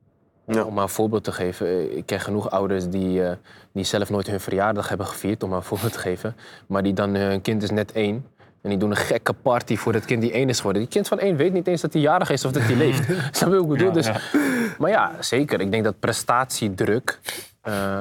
Ja. Om maar een voorbeeld te geven. eh, Ik ken genoeg ouders die, uh, die zelf nooit hun verjaardag hebben gevierd, om maar een voorbeeld te geven. Maar die dan, uh, hun kind is net één. En die doen een gekke party voor het kind die één is geworden. Die kind van één weet niet eens dat hij jarig is of dat hij leeft. Snap je wat ik bedoel? Ja, Dus, ja. Maar ja, zeker. Ik denk dat prestatiedruk uh, uh,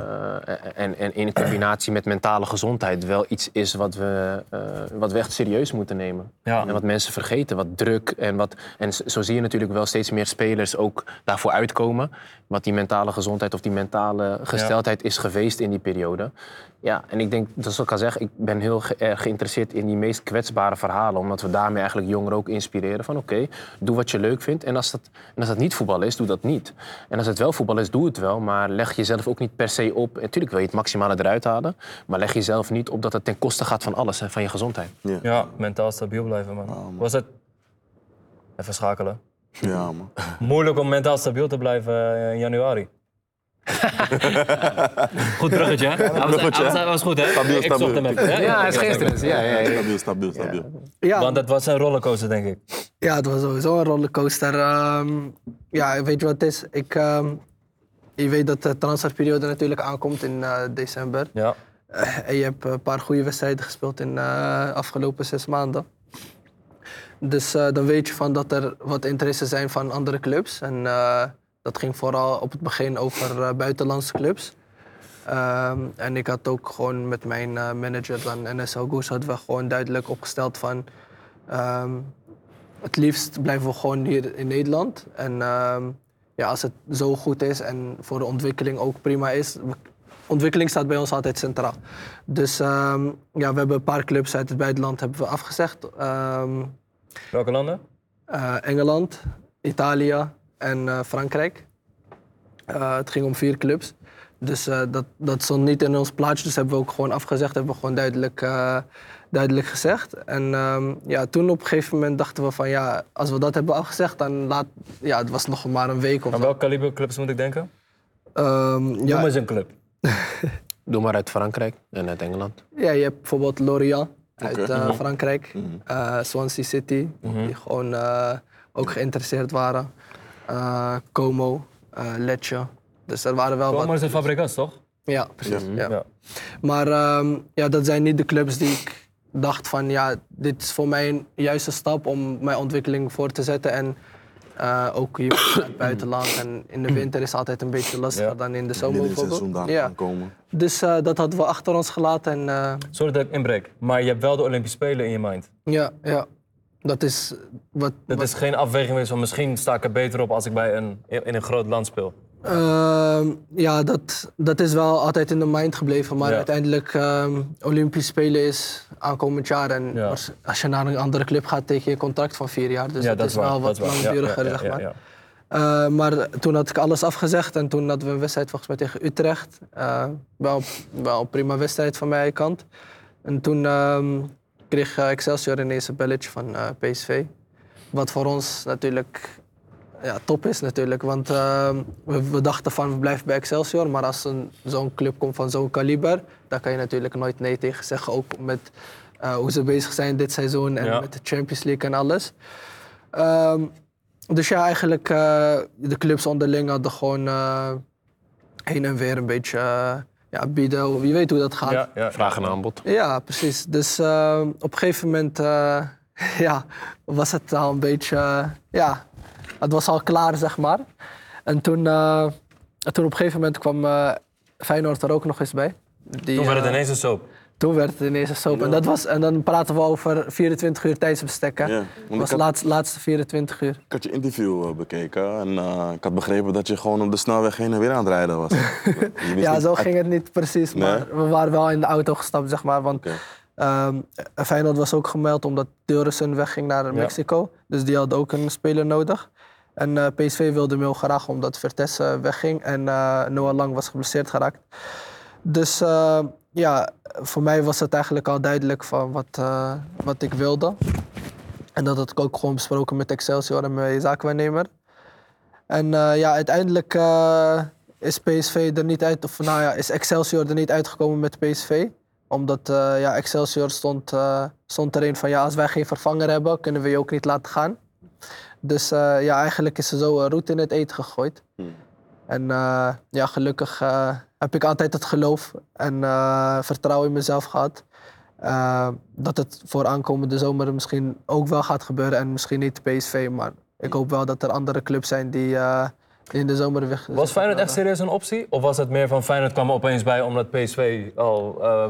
en, en in combinatie met mentale gezondheid wel iets is wat we, uh, wat we echt serieus moeten nemen. Ja. En wat mensen vergeten, wat druk en wat... En zo zie je natuurlijk wel steeds meer spelers ook daarvoor uitkomen. Wat die mentale gezondheid of die mentale gesteldheid is geweest in die periode. Ja, en ik denk, dat ik al zeg, ik ben heel ge- erg geïnteresseerd in die meest kwetsbare verhalen. Omdat we daarmee eigenlijk jongeren ook inspireren van oké, okay, doe wat je leuk vindt. En als, dat, en als dat niet voetbal is, doe dat niet. En als het wel voetbal is, doe het wel. Maar leg jezelf ook niet per se op. En natuurlijk wil je het maximale eruit halen. Maar leg jezelf niet op dat het ten koste gaat van alles en van je gezondheid. Ja, Ja, mentaal stabiel blijven, man. man. Was het... Even schakelen. ja man. Moeilijk om mentaal stabiel te blijven eh, in januari. Goed bruggetje, hè? Hij was, bruggetje, hij was, hè? hij was goed, hè? Stabiel, Ik zocht stabiel. hem even. hè? Ja, hij is geen stress. Ja, ja, ja. Stabiel, stabiel, stabiel. Ja, Want het was een rollercoaster, denk ik. ja, het was sowieso een rollercoaster. Ehm, ja, weet je wat het is? Ik, ehm, je weet dat de transferperiode natuurlijk aankomt in uh, december. Ja. Uh, en je hebt een paar goede wedstrijden gespeeld in de uh, afgelopen zes maanden. Dus uh, dan weet je van dat er wat interesse zijn van andere clubs. En uh, dat ging vooral op het begin over uh, buitenlandse clubs. Um, en ik had ook gewoon met mijn uh, manager van N S L Goes hadden we gewoon duidelijk opgesteld van... Um, het liefst blijven we gewoon hier in Nederland. En um, ja, als het zo goed is en voor de ontwikkeling ook prima is... Ontwikkeling staat bij ons altijd centraal. Dus um, ja, we hebben een paar clubs uit het buitenland hebben we afgezegd. Um, Welke landen? Uh, Engeland, Italië en uh, Frankrijk. Uh, het ging om vier clubs. Dus uh, dat, dat stond niet in ons plaatje, dus hebben we ook gewoon afgezegd. Hebben we gewoon duidelijk, uh, duidelijk gezegd. En um, ja, toen op een gegeven moment dachten we van ja, als we dat hebben afgezegd, dan laat... Ja, het was nog maar een week of Aan welke kaliber clubs moet ik denken? Um, Noem ja, eens een club. Doe maar uit Frankrijk en uit Engeland. ja, je hebt bijvoorbeeld Lorient uit Oké. uh, Frankrijk. Mhm. Uh, Swansea City, die gewoon uh, ook geïnteresseerd waren. Uh, Como, uh, Lecce. Dus er waren wel Como wat... is een Fabregas, toch? Ja, precies. Ja. Ja. Ja. Maar um, ja, dat zijn niet de clubs die ik dacht van ja, dit is voor mij een juiste stap om mijn ontwikkeling voor te zetten. En uh, ook hier in het buitenland. En in de winter is het altijd een beetje lastiger Ja. dan in de zomer Midden in het seizoen bijvoorbeeld. daar Ja. komen. Dus uh, dat hadden we achter ons gelaten. En, uh, Sorry dat ik inbreek, maar je hebt wel de Olympische Spelen in je mind. ja, ja, dat is wat... Dat wat is geen afweging geweest van misschien sta ik er beter op als ik bij een, in een groot land speel. Uh, ja, dat, dat is wel altijd in de mind gebleven. Maar Ja. uiteindelijk, um, Olympische Spelen is aankomend jaar. En Ja. als, als je naar een andere club gaat, teken je een contract van vier jaar. Dus ja, dat, is waar, wel wat dat is waar. Ja, langduriger, ja, ja, zeg maar. ja, ja. Uh, maar toen had ik alles afgezegd en toen hadden we een wedstrijd volgens mij tegen Utrecht. Uh, wel, wel een prima wedstrijd van mijn kant. En toen um, kreeg uh, Excelsior ineens een belletje van uh, P S V. Wat voor ons natuurlijk ja, top is natuurlijk. Want uh, we, we dachten van we blijven bij Excelsior. Maar als een, zo'n club komt van zo'n kaliber, dan kan je natuurlijk nooit nee tegen zeggen. Ook met uh, hoe ze bezig zijn dit seizoen en Ja. met de Champions League en alles. Um, Dus ja, eigenlijk uh, de clubs onderling hadden gewoon uh, heen en weer een beetje uh, ja, bieden. Wie weet hoe dat gaat. Ja, ja. Vraag en aanbod. Ja, precies. Dus uh, op een gegeven moment uh, ja, was het al een beetje... Uh, ja, het was al klaar, zeg maar. En toen, uh, toen op een gegeven moment kwam uh, Feyenoord er ook nog eens bij. Die, Toen werd het uh, ineens een soap. Toen werd het ineens een soap. En, dat was, en dan praten we over vierentwintig uur tijdsbestek. Hè? Ja, Dat want was ik de had- laatste, laatste vierentwintig uur. Ik had je interview eh, bekeken en eh, ik had begrepen dat je gewoon op de snelweg heen en weer aan het rijden was. Je wist Ja, niet- zo ging het niet precies, Nee? maar we waren wel in de auto gestapt, zeg maar. Want Oké. ehm, Feyenoord was ook gemeld omdat Deurissen wegging naar Mexico. Dus die had ook een speler nodig. En eh, P S V wilde hem heel graag omdat Vertes eh, wegging en eh, Noah Lang was geblesseerd geraakt. Dus eh, ja, voor mij was het eigenlijk al duidelijk van wat, eh, wat ik wilde. En dat had ik ook gewoon besproken met Excelsior en mijn zaakwaarnemer. En uh, ja, uiteindelijk uh, is P S V er niet uit, of nou ja, is Excelsior er niet uitgekomen met P S V. Omdat uh, ja, Excelsior stond, uh, stond erin van ja, als wij geen vervanger hebben, kunnen we je ook niet laten gaan. Dus uh, ja, eigenlijk is er zo een route in het eten gegooid. Hmm. En uh, ja, gelukkig uh, heb ik altijd het geloof en uh, vertrouwen in mezelf gehad. Uh, dat het voor aankomende zomer misschien ook wel gaat gebeuren en misschien niet P S V, maar ik hoop wel dat er andere clubs zijn die, uh, die in de zomer weg. Was Feyenoord echt serieus een optie? Of was het meer van Feyenoord kwam er opeens bij omdat P S V al... Uh,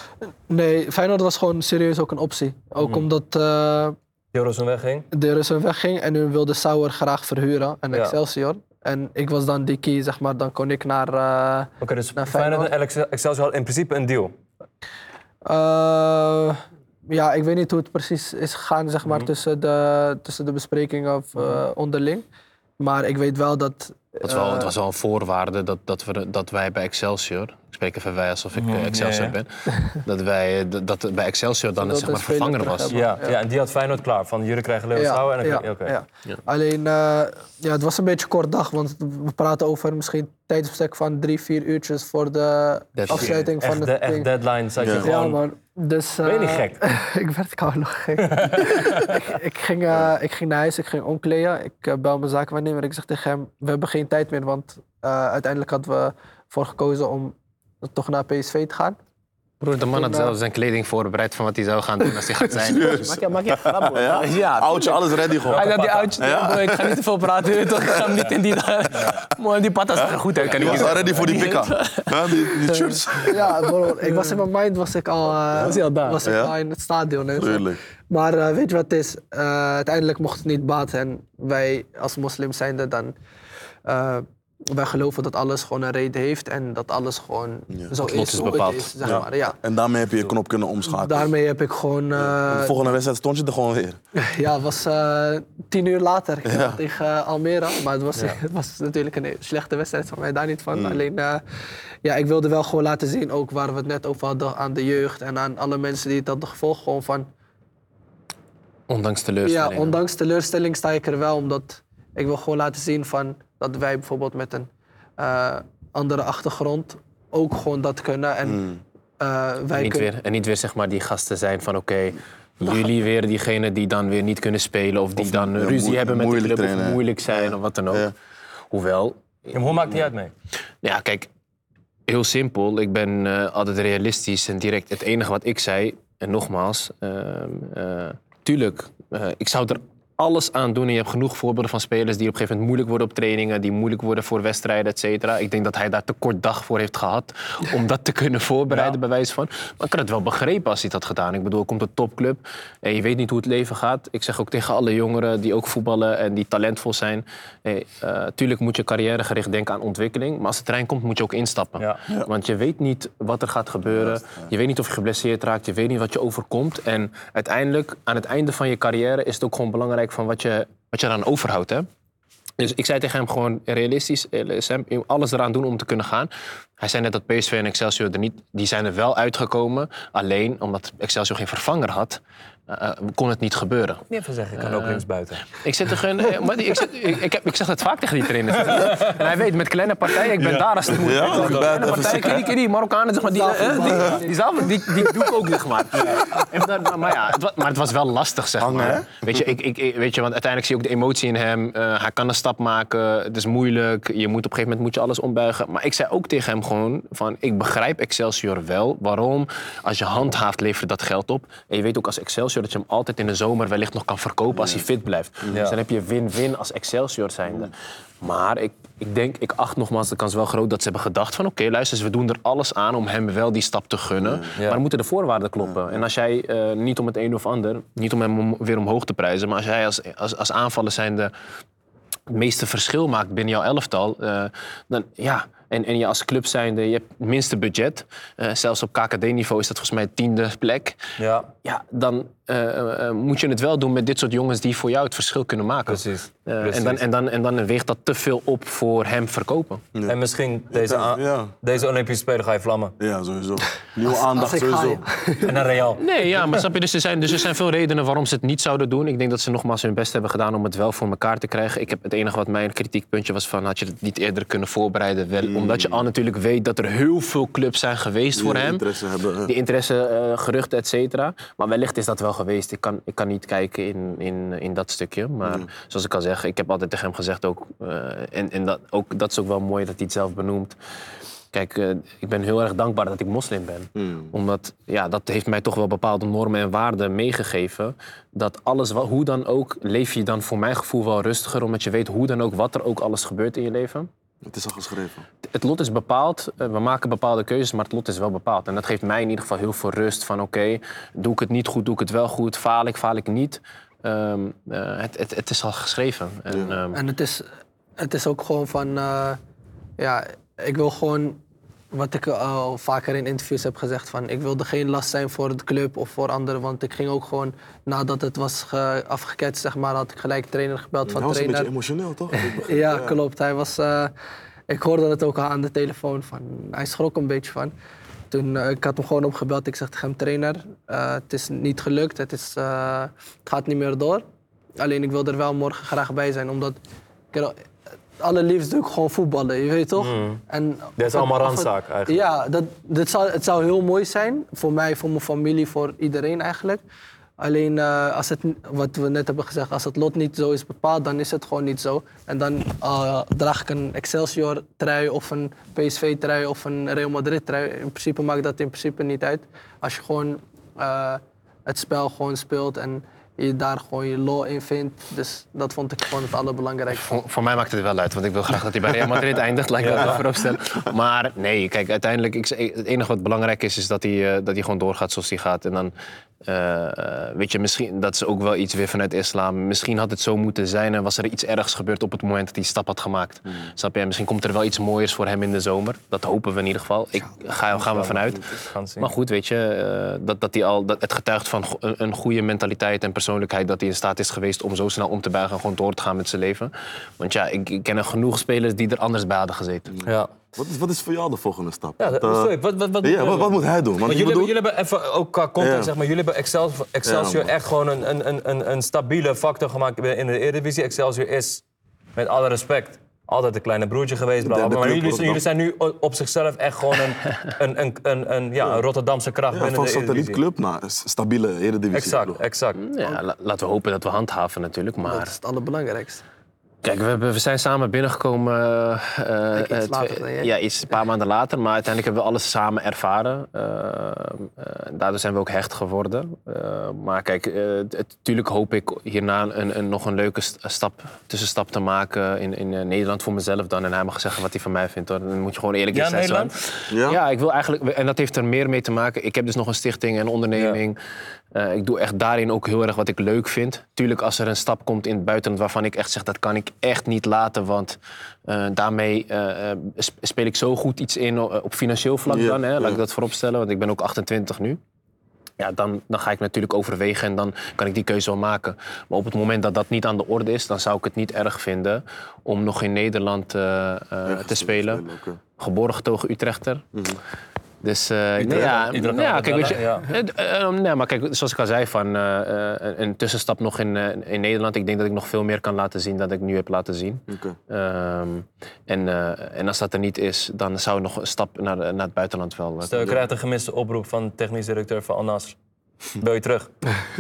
Nee, Feyenoord was gewoon serieus ook een optie. Ook Hmm. omdat uh, Jorossen wegging? de Russen wegging en hun wilde Sauer graag verhuren en Ja. Excelsior. En ik was dan die key, zeg maar, dan kon ik naar... Uh, Oké, okay, dus naar Feyenoord Feyenoord. en Excelsior hadden in principe een deal. Uh, ja, ik weet niet hoe het precies is gegaan zeg maar, Mhm. tussen, de, tussen de besprekingen of uh, onderling. Maar ik weet wel dat... Het was wel, uh, het was wel een voorwaarde dat, dat, we, dat wij bij Excelsior, ik spreek even wij alsof ik Mhm, eh, Excelsior ja, ja. ben, dat wij dat, dat bij Excelsior dan Dat zeg maar een speler vervanger terug was. hebben. Ja, ja. Ja. en die had Feyenoord klaar. Van jullie krijgen Leo Sauer en dan ja, krijg- oké. ja. Ja. Alleen, uh, ja, het was een beetje kort dag, want we praten over misschien tijdsbestek van drie, vier uurtjes voor de Deadline. afsluiting van Echt, het de, echt ding. deadline zat je Ja. Ja, gewoon... maar Dus, Ben je niet uh, gek? ik werd koulig gek. ik, ik, ging, uh, ik ging naar huis, ik ging omkleden. Ik uh, bel mijn zakenwaarnemer. Ik zeg tegen hem, we hebben geen tijd meer. Want uh, uiteindelijk hadden we voor gekozen om toch naar P S V te gaan. Broer, de man had zelf zijn kleding voorbereid van wat hij zou gaan doen als hij gaat zijn. Maak je, maak je grap, hoor. Ja? Ja, Oudje, alles ready gewoon. Hij had die oudje, Ja? bro, ik ga niet te veel praten. Ik ga hem niet in die... Man, die patas er goed uit. Kan Je ik was niet al ready voor die pika. Ja, die, die shirts. Ja, bro, ik was in mijn mind was ik al, uh, Was hij al daar? was ik Ja? al in het stadion. En zo. Tuurlijk. Maar uh, weet je wat het is? Uh, uiteindelijk mocht het niet baten. En wij als moslims zijnde dan... Uh, wij geloven dat alles gewoon een reden heeft en dat alles gewoon Ja. zo Het lot is is hoe bepaald. het is, zeg Ja. maar. Ja. En daarmee heb je je knop kunnen omschakelen. Daarmee heb ik gewoon... Uh, De volgende wedstrijd stond je er gewoon weer. ja, het was uh, tien uur later ik ja. tegen uh, Almere. Maar het was, ja. het was natuurlijk een slechte wedstrijd van mij, daar niet van. Mm. Alleen, uh, ja, ik wilde wel gewoon laten zien, ook waar we het net over hadden, aan de jeugd en aan alle mensen die het hadden gevolgd, gewoon van... Ondanks teleurstelling. Ja, ondanks teleurstelling sta ik er wel, omdat ik wil gewoon laten zien van dat wij bijvoorbeeld met een uh, andere achtergrond ook gewoon dat kunnen. En, Mm. uh, wij En niet, kunnen... weer, en niet weer zeg maar die gasten zijn van oké, okay, jullie weer diegene die dan weer niet kunnen spelen of die Of, dan ja, ruzie moe- hebben met de moeilijk club trainen, of hè. moeilijk zijn Ja. of wat dan ook. Ja. Hoewel, Ja, maar hoe maakt hij uit mee? ja kijk, heel simpel. Ik ben uh, altijd realistisch en direct het enige wat ik zei, en nogmaals, uh, uh, tuurlijk, uh, ik zou er alles aan doen en je hebt genoeg voorbeelden van spelers die op een gegeven moment moeilijk worden op trainingen, die moeilijk worden voor wedstrijden, et cetera. Ik denk dat hij daar te kort dag voor heeft gehad om dat te kunnen voorbereiden, Ja. bij wijze van. Maar ik had het wel begrepen als hij het had gedaan. Ik bedoel, er komt een topclub en je weet niet hoe het leven gaat. Ik zeg ook tegen alle jongeren die ook voetballen en die talentvol zijn, hey, uh, tuurlijk moet je carrièregericht denken aan ontwikkeling, maar als de trein komt moet je ook instappen. Ja. Ja. Want je weet niet wat er gaat gebeuren. Juist, ja. Je weet niet of je geblesseerd raakt. Je weet niet wat je overkomt. En uiteindelijk, aan het einde van je carrière, is het ook gewoon belangrijk van wat je, wat je eraan overhoudt. Hè? Dus ik zei tegen hem gewoon realistisch, Sam, alles eraan doen om te kunnen gaan. Hij zei net dat P S V en Excelsior er niet, die zijn er wel uitgekomen. Alleen omdat Excelsior geen vervanger had, uh, kon het niet gebeuren. Niet even zeggen, ik kan ook linksbuiten. Ik, zit er een, uh, maar die- ik, zit, ik, ik, heb, ik zeg dat vaak tegen die trainer. En hij weet, met kleine partijen, ik ben daar als het moet. Ja, Met kleine even partijen, ziek, hè? die, die Marokkanen, zeg maar, die, uh, die, die, zelf, die, die doe ik ook, zeg maar. En dan, maar ja, het was, maar het was wel lastig, zeg Hangen, maar. hè? Weet je, ik, ik, ik- weet je, want uiteindelijk zie je ook de emotie in hem. Uh, hij kan een stap maken, het is moeilijk. Je moet op een gegeven moment moet je alles ombuigen. Maar ik zei ook tegen hem gewoon van, ik begrijp Excelsior wel. Waarom? Als je handhaaft, levert dat geld op. En je weet ook als Excelsior dat je hem altijd in de zomer wellicht nog kan verkopen als hij fit blijft. Ja. Dus dan heb je win-win als Excelsior zijnde. Maar ik, ik denk, ik acht nogmaals de kans wel groot dat ze hebben gedacht van oké, luister eens, we doen er alles aan om hem wel die stap te gunnen. Ja. Maar dan moeten de voorwaarden kloppen. En als jij, uh, niet om het een of ander, niet om hem om, weer omhoog te prijzen, maar als jij als, als, als aanvaller zijnde het meeste verschil maakt binnen jouw elftal, uh, dan ja... En, en je als club zijnde, je hebt het minste budget. Uh, zelfs op K K D-niveau is dat volgens mij de tiende plek. Ja, Ja, dan uh, uh, moet je het wel doen met dit soort jongens die voor jou het verschil kunnen maken. precies. Uh, precies. en, dan, en, dan, en dan weegt dat te veel op voor hem verkopen. Ja. En misschien deze, Ja, a- ja. deze Olympische Spelen ga je vlammen. Ja, sowieso. Nieuwe Als aandacht, ik ga, sowieso. ja. En naar Real. Nee, ja, maar snap je, dus er, zijn, dus er zijn veel redenen waarom ze het niet zouden doen. Ik denk dat ze nogmaals hun best hebben gedaan om het wel voor elkaar te krijgen. Ik heb het enige wat mijn kritiekpuntje was van, had je het niet eerder kunnen voorbereiden? Wel, Mm. Omdat je al natuurlijk weet dat er heel veel clubs zijn geweest voor Die hem. interesse hebben. uh, Die interesse, uh, geruchten, et cetera. Maar wellicht is dat wel geweest. Ik kan, ik kan niet kijken in, in, in dat stukje. Maar Mm. zoals ik al zeg, ik heb altijd tegen hem gezegd ook... Uh, en en dat, ook, dat is ook wel mooi dat hij het zelf benoemt. Kijk, uh, ik ben heel erg dankbaar dat ik moslim ben. Mm. Omdat, ja, dat heeft mij toch wel bepaalde normen en waarden meegegeven. Dat alles, wat, hoe dan ook, leef je dan voor mijn gevoel wel rustiger. Omdat je weet hoe dan ook, wat er ook alles gebeurt in je leven. Het is al geschreven. Het lot is bepaald, uh, we maken bepaalde keuzes, maar het lot is wel bepaald. En dat geeft mij in ieder geval heel veel rust van oké, okay, doe ik het niet goed, doe ik het wel goed, faal ik, faal ik niet. Um, uh, het, het, het is al geschreven. En, Ja. um, En het is, het is ook gewoon van... Uh, ja, ik wil gewoon... Wat ik al vaker in interviews heb gezegd, van ik wilde geen last zijn voor de club of voor anderen. Want ik ging ook gewoon, nadat het was ge- afgeketst, zeg maar, had ik gelijk trainer gebeld van Hij was een trainer. beetje emotioneel, toch? Ik begreep, Ja, klopt. Hij was, uh, ik hoorde het ook al aan de telefoon. Van, hij schrok een beetje van. Toen, uh, ik had hem gewoon opgebeld. Ik zeg tegen hem, trainer, uh, het is niet gelukt. Het, is, uh, het gaat niet meer door. Alleen ik wil er wel morgen graag bij zijn. Omdat ik er, allerliefst doe ik gewoon voetballen, je weet toch? Mm. En Dat is of allemaal het- of het- randzaak eigenlijk. Ja, dat, dat zou, het zou heel mooi zijn. Voor mij, voor mijn familie, voor iedereen eigenlijk. Alleen uh, als het, wat we net hebben gezegd, als het lot niet zo is bepaald, dan is het gewoon niet zo. En dan uh, draag ik een Excelsior-trui of een P S V-trui of een Real Madrid-trui. In principe maakt dat in principe niet uit. Als je gewoon uh, het spel gewoon speelt en je daar gewoon je lol in vindt. Dus dat vond ik gewoon het allerbelangrijkste. Voor, voor mij maakt het wel uit, want ik wil graag dat hij bij Real Madrid eindigt. Laat ik dat wel vooropstellen. Maar nee, kijk, uiteindelijk, ik, het enige wat belangrijk is, is dat hij, uh, dat hij gewoon doorgaat zoals hij gaat. En dan, uh, weet je, misschien, dat is ook wel iets weer vanuit islam. Misschien had het zo moeten zijn en was er iets ergs gebeurd op het moment dat hij die stap had gemaakt. Mm. Snap je? En misschien komt er wel iets mooiers voor hem in de zomer. Dat hopen we in ieder geval. Ik ga, gaan we vanuit. Maar goed, weet je, uh, dat, dat hij al, dat het getuigt van een, een goede mentaliteit en persoonlijkheid dat hij in staat is geweest om zo snel om te buigen en gewoon door te gaan met zijn leven. Want ja, ik, ik ken er genoeg spelers die er anders bij hadden gezeten. Ja. Wat is, wat is voor jou de volgende stap? Ja, dat is uh, leuk. Wat, wat, wat, ja, wat, wat moet hij doen? Want Want ik jullie, bedoel, hebben, jullie hebben even, ook qua content, Ja. zeg maar, jullie hebben Excelsior, Excelsior Ja, echt gewoon een, een, een- een, een stabiele factor gemaakt in de Eredivisie. Excelsior is, met alle respect, altijd een kleine broertje geweest. Bla, bla, De- de bla. Maar club jullie, jullie zijn nu op zichzelf echt gewoon een, een, een, een, een, ja, een Rotterdamse kracht ja, binnen van de Eredivisie. satellietclub naar een stabiele Eredivisie. Exact, exact. Ja, la- laten we hopen dat we handhaven natuurlijk. Dat Maar is het allerbelangrijkste. kijk, we, hebben, we zijn samen binnengekomen uh, Kijk, iets uh, later twee- dan jij. ja, iets een paar maanden later. Maar uiteindelijk hebben we alles samen ervaren. Uh, uh, daardoor zijn we ook hecht geworden. Uh, maar kijk, natuurlijk uh, hoop ik hierna een, een, nog een leuke st- stap, tussenstap te maken in, in uh, Nederland voor mezelf dan. En hij mag zeggen wat hij van mij vindt. Hoor. Dan moet je gewoon eerlijk Ja, zijn. Nederland? Ja? Ja, ik wil eigenlijk, en dat heeft er meer mee te maken. Ik heb dus nog een stichting en een onderneming. Uh, ik doe echt daarin ook heel erg wat ik leuk vind. Tuurlijk, als er een stap komt in het buitenland waarvan ik echt zeg, dat kan ik echt niet laten. Want uh, daarmee uh, speel ik zo goed iets in op financieel vlak Ja, dan. Hè, laat ja. ik dat vooropstellen, want ik ben ook achtentwintig nu. Ja, dan, dan ga ik natuurlijk overwegen en dan kan ik die keuze wel maken. Maar op het moment dat dat niet aan de orde is, dan zou ik het niet erg vinden om nog in Nederland uh, uh, te spelen. Okay. Geboren getogen Utrechter. Mm-hmm. Dus uh, nee, Iedereen- ja, iedereen kan ja, dat kijk, weet je, bellen, eh, eh, nee, maar kijk, zoals ik al zei, van, uh, uh, een tussenstap nog in, uh, in Nederland. Ik denk dat ik nog veel meer kan laten zien dan ik nu heb laten zien. Okay. Um, en, uh, en als dat er niet is, dan zou nog een stap naar, naar het buitenland wel. Uh, Stel, je krijgt een gemiste oproep van de technisch directeur van Al Nassr. Bel je terug?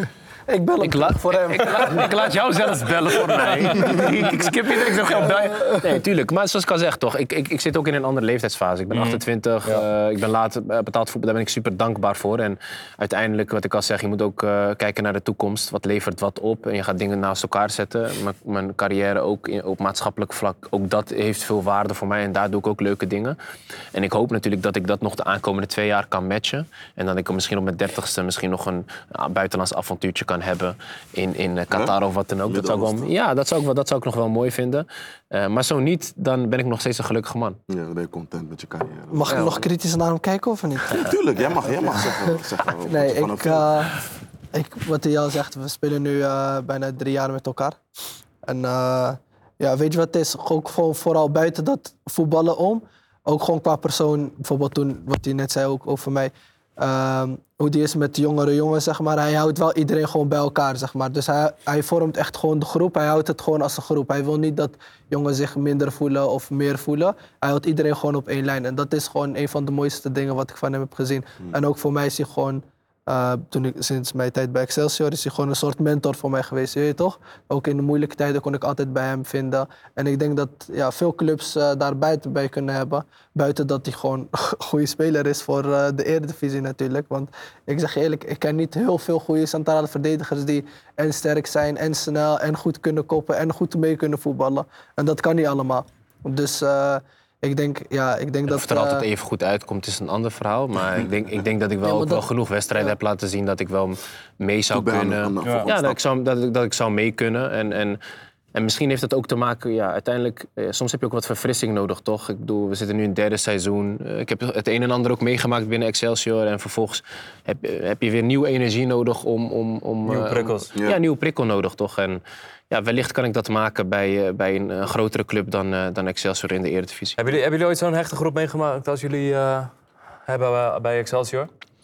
Ik bel hem Ik laat, voor hem. Ik, laat, ik laat jou zelfs bellen voor mij. Ik skip je, ik zeg gewoon bel. Nee, tuurlijk. Maar zoals ik al zeg, toch. Ik, ik, ik zit ook in een andere leeftijdsfase. Ik ben achtentwintig. Ja. Uh, ik ben laat betaald voetbal. Daar ben ik super dankbaar voor. En uiteindelijk, wat ik al zeg, je moet ook uh, kijken naar de toekomst. Wat levert wat op? En je gaat dingen naast elkaar zetten. Mijn, mijn carrière ook in, op maatschappelijk vlak. Ook dat heeft veel waarde voor mij. En daar doe ik ook leuke dingen. En ik hoop natuurlijk dat ik dat nog de aankomende twee jaar kan matchen. En dat ik misschien op mijn dertigste misschien nog een uh, buitenlands avontuurtje kan hebben in, in uh, Qatar Huh? of wat dan ook. Dat zou ik wel, ja, dat zou, ik wel, dat zou ik nog wel mooi vinden. Uh, maar zo niet, dan ben ik nog steeds een gelukkige man. Ja, dan ben je content met je carrière. Mag ik nog kritisch naar hem kijken of niet? Ja, tuurlijk, jij mag, jij mag zeggen. zeggen wat Nee, je van ik, hem uh, ik, wat hij al zegt, we spelen nu uh, bijna drie jaar met elkaar. En uh, ja, weet je wat het is? Ook gewoon vooral buiten dat voetballen om. Ook gewoon qua persoon, bijvoorbeeld toen, wat hij net zei ook over mij. Um, hoe die is met de jongere jongens, zeg maar. Hij houdt wel iedereen gewoon bij elkaar, zeg maar. Dus hij, hij vormt echt gewoon de groep. Hij houdt het gewoon als een groep. Hij wil niet dat jongens zich minder voelen of meer voelen. Hij houdt iedereen gewoon op één lijn. En dat is gewoon een van de mooiste dingen wat ik van hem heb gezien. Mm. En ook voor mij is hij gewoon... Uh, toen ik, sinds mijn tijd bij Excelsior is hij gewoon een soort mentor voor mij geweest, weet je toch? Ook in de moeilijke tijden kon ik altijd bij hem vinden. En ik denk dat ja, veel clubs uh, daar buiten bij kunnen hebben. Buiten dat hij gewoon een goede speler is voor uh, de Eredivisie natuurlijk. Want ik zeg je eerlijk, ik ken niet heel veel goede centrale verdedigers die en sterk zijn en snel en goed kunnen koppen en goed mee kunnen voetballen. En dat kan niet allemaal. Dus... Uh, Ik denk, ja, ik denk en dat... Of het er uh, altijd even goed uitkomt, is een ander verhaal. Maar ik denk, ik denk dat ik wel, ja, ook dat, wel genoeg wedstrijden ja. heb laten zien dat ik wel mee zou kunnen. Aan, aan, ja, ja dat, ik zou, dat, ik, dat ik zou mee kunnen. En, en, en misschien heeft dat ook te maken, ja, uiteindelijk... Eh, soms heb je ook wat verfrissing nodig, toch? Ik bedoel, we zitten nu in het derde seizoen. Uh, ik heb het een en ander ook meegemaakt binnen Excelsior. En vervolgens heb, heb je weer nieuwe energie nodig om... om, om nieuwe prikkels. Om, ja, ja, nieuwe prikkel nodig, toch? En, ja, wellicht kan ik dat maken bij, uh, bij een uh, grotere club dan, uh, dan Excelsior in de Eredivisie. Hebben jullie, hebben jullie ooit zo'n hechte groep meegemaakt als jullie uh, hebben uh, bij Excelsior?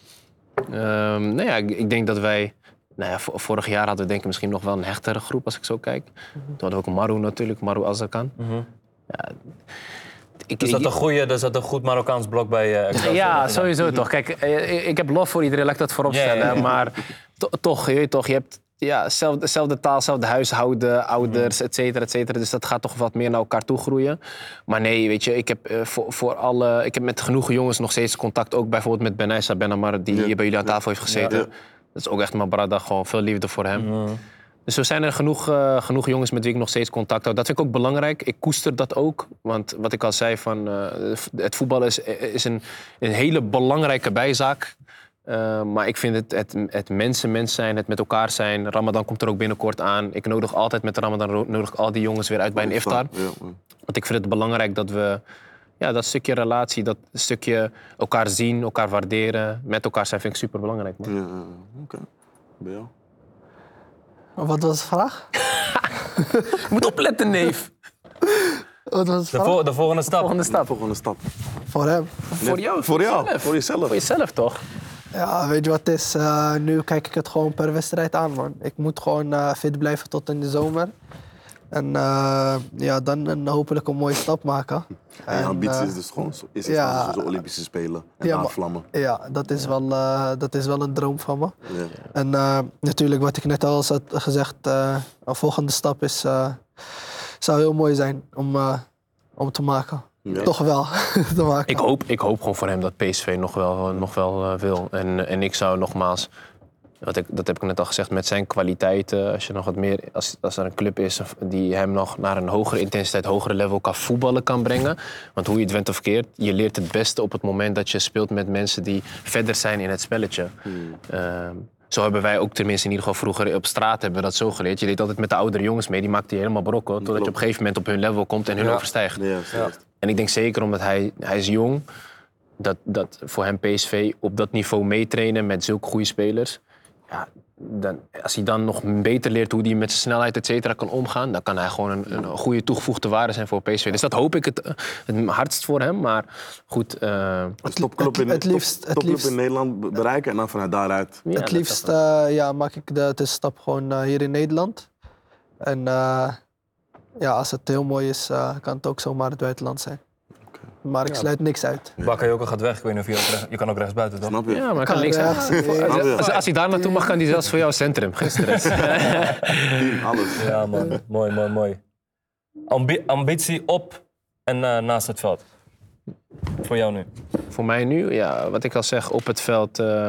Um, nou ja, ik, ik denk dat wij... Nou ja, vorig jaar hadden we denk ik misschien nog wel een hechtere groep als ik zo kijk. Mm-hmm. Toen hadden we ook Maru natuurlijk, Maru Azarkan. Mm-hmm. Ja, ik, Dus dat een goede, dus dat een goed Marokkaans blok bij uh, Excelsior? Ja, sowieso toch. Kijk, ik, ik heb lof voor iedereen, laat ik dat voorop stellen. Ja, ja, ja. Maar to, toch, je weet toch, je hebt ja, zelfde, zelfde taal, zelfde huishouden, ouders, et cetera, et cetera. Dus dat gaat toch wat meer naar elkaar toe groeien. Maar nee, weet je, ik heb, uh, voor, voor alle, ik heb met genoeg jongens nog steeds contact. Ook bijvoorbeeld met Benaissa Benamar, die Ja. hier bij jullie aan tafel heeft gezeten. Ja. Dat is ook echt mijn brada, gewoon veel liefde voor hem. Mm. Dus zo zijn er genoeg, uh, genoeg jongens met wie ik nog steeds contact houd. Dat vind ik ook belangrijk. Ik koester dat ook. Want wat ik al zei, van, uh, het voetballen is, is een, een hele belangrijke bijzaak. Uh, maar ik vind het, het, het mensen mens zijn, het met elkaar zijn. Ramadan komt er ook binnenkort aan. Ik nodig altijd met Ramadan nodig ik al die jongens weer uit bij een iftar. Ja, ja. Want ik vind het belangrijk dat we ja, dat stukje relatie, dat stukje elkaar zien, elkaar waarderen, met elkaar zijn, vind ik super belangrijk. ja, ja. Oké. Okay. Bij jou? Wat was de vraag? Je moet opletten, neef. Wat was de De, vraag? vol- de volgende stap. Volgende stap. Volgende stap. Voor hem. Voor jou. Voor jou, jezelf. voor jezelf. Voor jezelf, toch? Ja, weet je wat het is? Uh, nu kijk ik het gewoon per wedstrijd aan, man. Ik moet gewoon uh, fit blijven tot in de zomer. En uh, ja, dan een, hopelijk een mooie stap maken. En je ambitie uh, is dus gewoon zo, is ja, ja, zo Olympische Spelen en ja, maar- aanvlammen. Ja, dat is, wel, uh, dat is wel een droom van me. Ja. En uh, natuurlijk, wat ik net al had gezegd, uh, een volgende stap is, uh, zou heel mooi zijn om, uh, om te maken. Ja. Toch wel te maken. Ik hoop, ik hoop gewoon voor hem dat P S V nog wel, nog wel uh, wil. En, en ik zou nogmaals, wat ik, dat heb ik net al gezegd, met zijn kwaliteiten, als je nog wat meer, als, als er een club is die hem nog naar een hogere intensiteit, hogere level kan voetballen kan brengen. Want hoe je het went of keert, je leert het beste op het moment dat je speelt met mensen die verder zijn in het spelletje. Hmm. Uh, Zo hebben wij ook tenminste in ieder geval vroeger op straat hebben we dat zo geleerd. Je deed altijd met de oudere jongens mee, die maakte je helemaal brokken. Totdat je op een gegeven moment op hun level komt en hun Ja. overstijgt. Ja, juist. En ik denk zeker omdat hij, hij is jong, dat, dat voor hem P S V op dat niveau meetrainen met zulke goede spelers. Ja, dan, als hij dan nog beter leert hoe hij met zijn snelheid et cetera kan omgaan, dan kan hij gewoon een, een goede toegevoegde waarde zijn voor P S V. Dus dat hoop ik het, het hardst voor hem. Maar goed. Uh, Het, Topclub het, in, het liefst, top, het topclub liefst, in Nederland be- bereiken en dan vanuit daaruit. ja, het dat liefst zou- uh, ja, maak ik de, de stap gewoon uh, hier in Nederland. En uh, ja, als het heel mooi is, uh, kan het ook zomaar het buitenland zijn. Maar ik sluit niks uit. Bakayoko gaat weg, ik weet niet of je ook rechts, je kan ook rechtsbuiten, toch? Snap je? ja, maar Kan kan links uit. rechts, nee. Als, als hij daar naartoe mag, kan hij zelfs voor jou centrum. Geen stress. Team, alles. Ja, man. mooi, mooi, mooi. Ambi- ambitie op en uh, naast het veld. Voor jou nu. Voor mij nu, ja, wat ik al zeg, op het veld uh,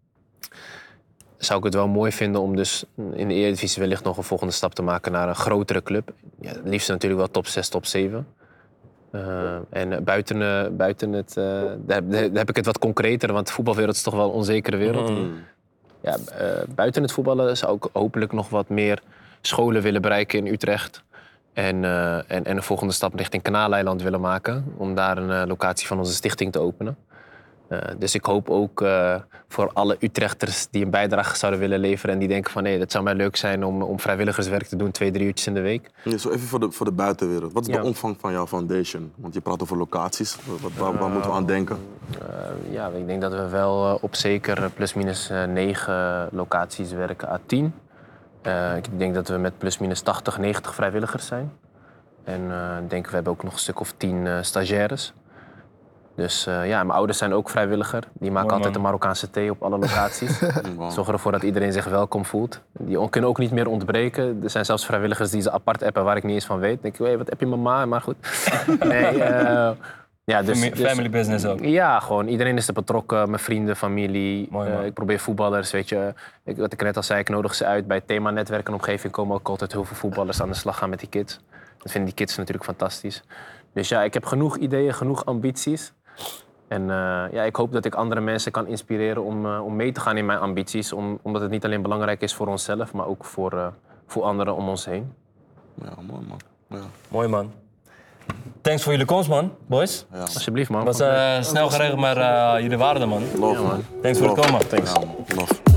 zou ik het wel mooi vinden om dus in de Eredivisie wellicht nog een volgende stap te maken naar een grotere club. Ja, het liefst natuurlijk wel top zes, top zeven. Uh, en buiten, uh, buiten het, uh, daar, daar heb ik het wat concreter, want de voetbalwereld is toch wel een onzekere wereld. Mm. Ja, uh, buiten het voetballen zou ik hopelijk nog wat meer scholen willen bereiken in Utrecht. En, uh, en, en een volgende stap richting Kanaaleiland willen maken. Om daar een uh, locatie van onze stichting te openen. Uh, dus ik hoop ook uh, voor alle Utrechters die een bijdrage zouden willen leveren. En die denken van nee, dat zou mij leuk zijn om, om vrijwilligerswerk te doen. Twee, drie uurtjes in de week. Ja, zo even voor de, voor de buitenwereld. Wat is Ja. de omvang van jouw foundation? Want je praat over locaties. Wat, waar, waar moeten we aan denken? Uh, ja, ik denk dat we wel uh, op zeker plus-minus uh, negen locaties werken à tien. Uh, ik denk dat we met plus-minus tachtig, negentig vrijwilligers zijn. En uh, ik denk we hebben ook nog een stuk of tien uh, stagiaires. Dus uh, ja, mijn ouders zijn ook vrijwilliger. Die maken Mooi, altijd man. de Marokkaanse thee op alle locaties. Wow. Zorgen ervoor dat iedereen zich welkom voelt. Die kunnen ook niet meer ontbreken. Er zijn zelfs vrijwilligers die ze apart appen waar ik niet eens van weet. Dan denk ik, hey, wat heb je mama? Maar goed. Nee, uh, ja, dus, Family, dus- family business ook. ja, gewoon iedereen is er betrokken. Mijn vrienden, familie. Mooi, Uh, man. ik probeer voetballers, weet je. Ik, wat ik net al zei, ik nodig ze uit. Bij het thema-netwerk en omgeving komen ook altijd heel veel voetballers aan de slag gaan met die kids. Dat vinden die kids natuurlijk fantastisch. Dus ja, ik heb genoeg ideeën, genoeg ambities. En uh, ja, ik hoop dat ik andere mensen kan inspireren om, uh, om mee te gaan in mijn ambities. Om, omdat het niet alleen belangrijk is voor onszelf, maar ook voor, uh, voor anderen om ons heen. Ja, mooi man. Ja. Mooi, man. Thanks voor jullie komst, man, boys. Ja. Alsjeblieft, man. Het was uh, snel geregeld, maar uh, jullie waren er, man. Love, man. Thanks voor het komen. Ja, man. Love.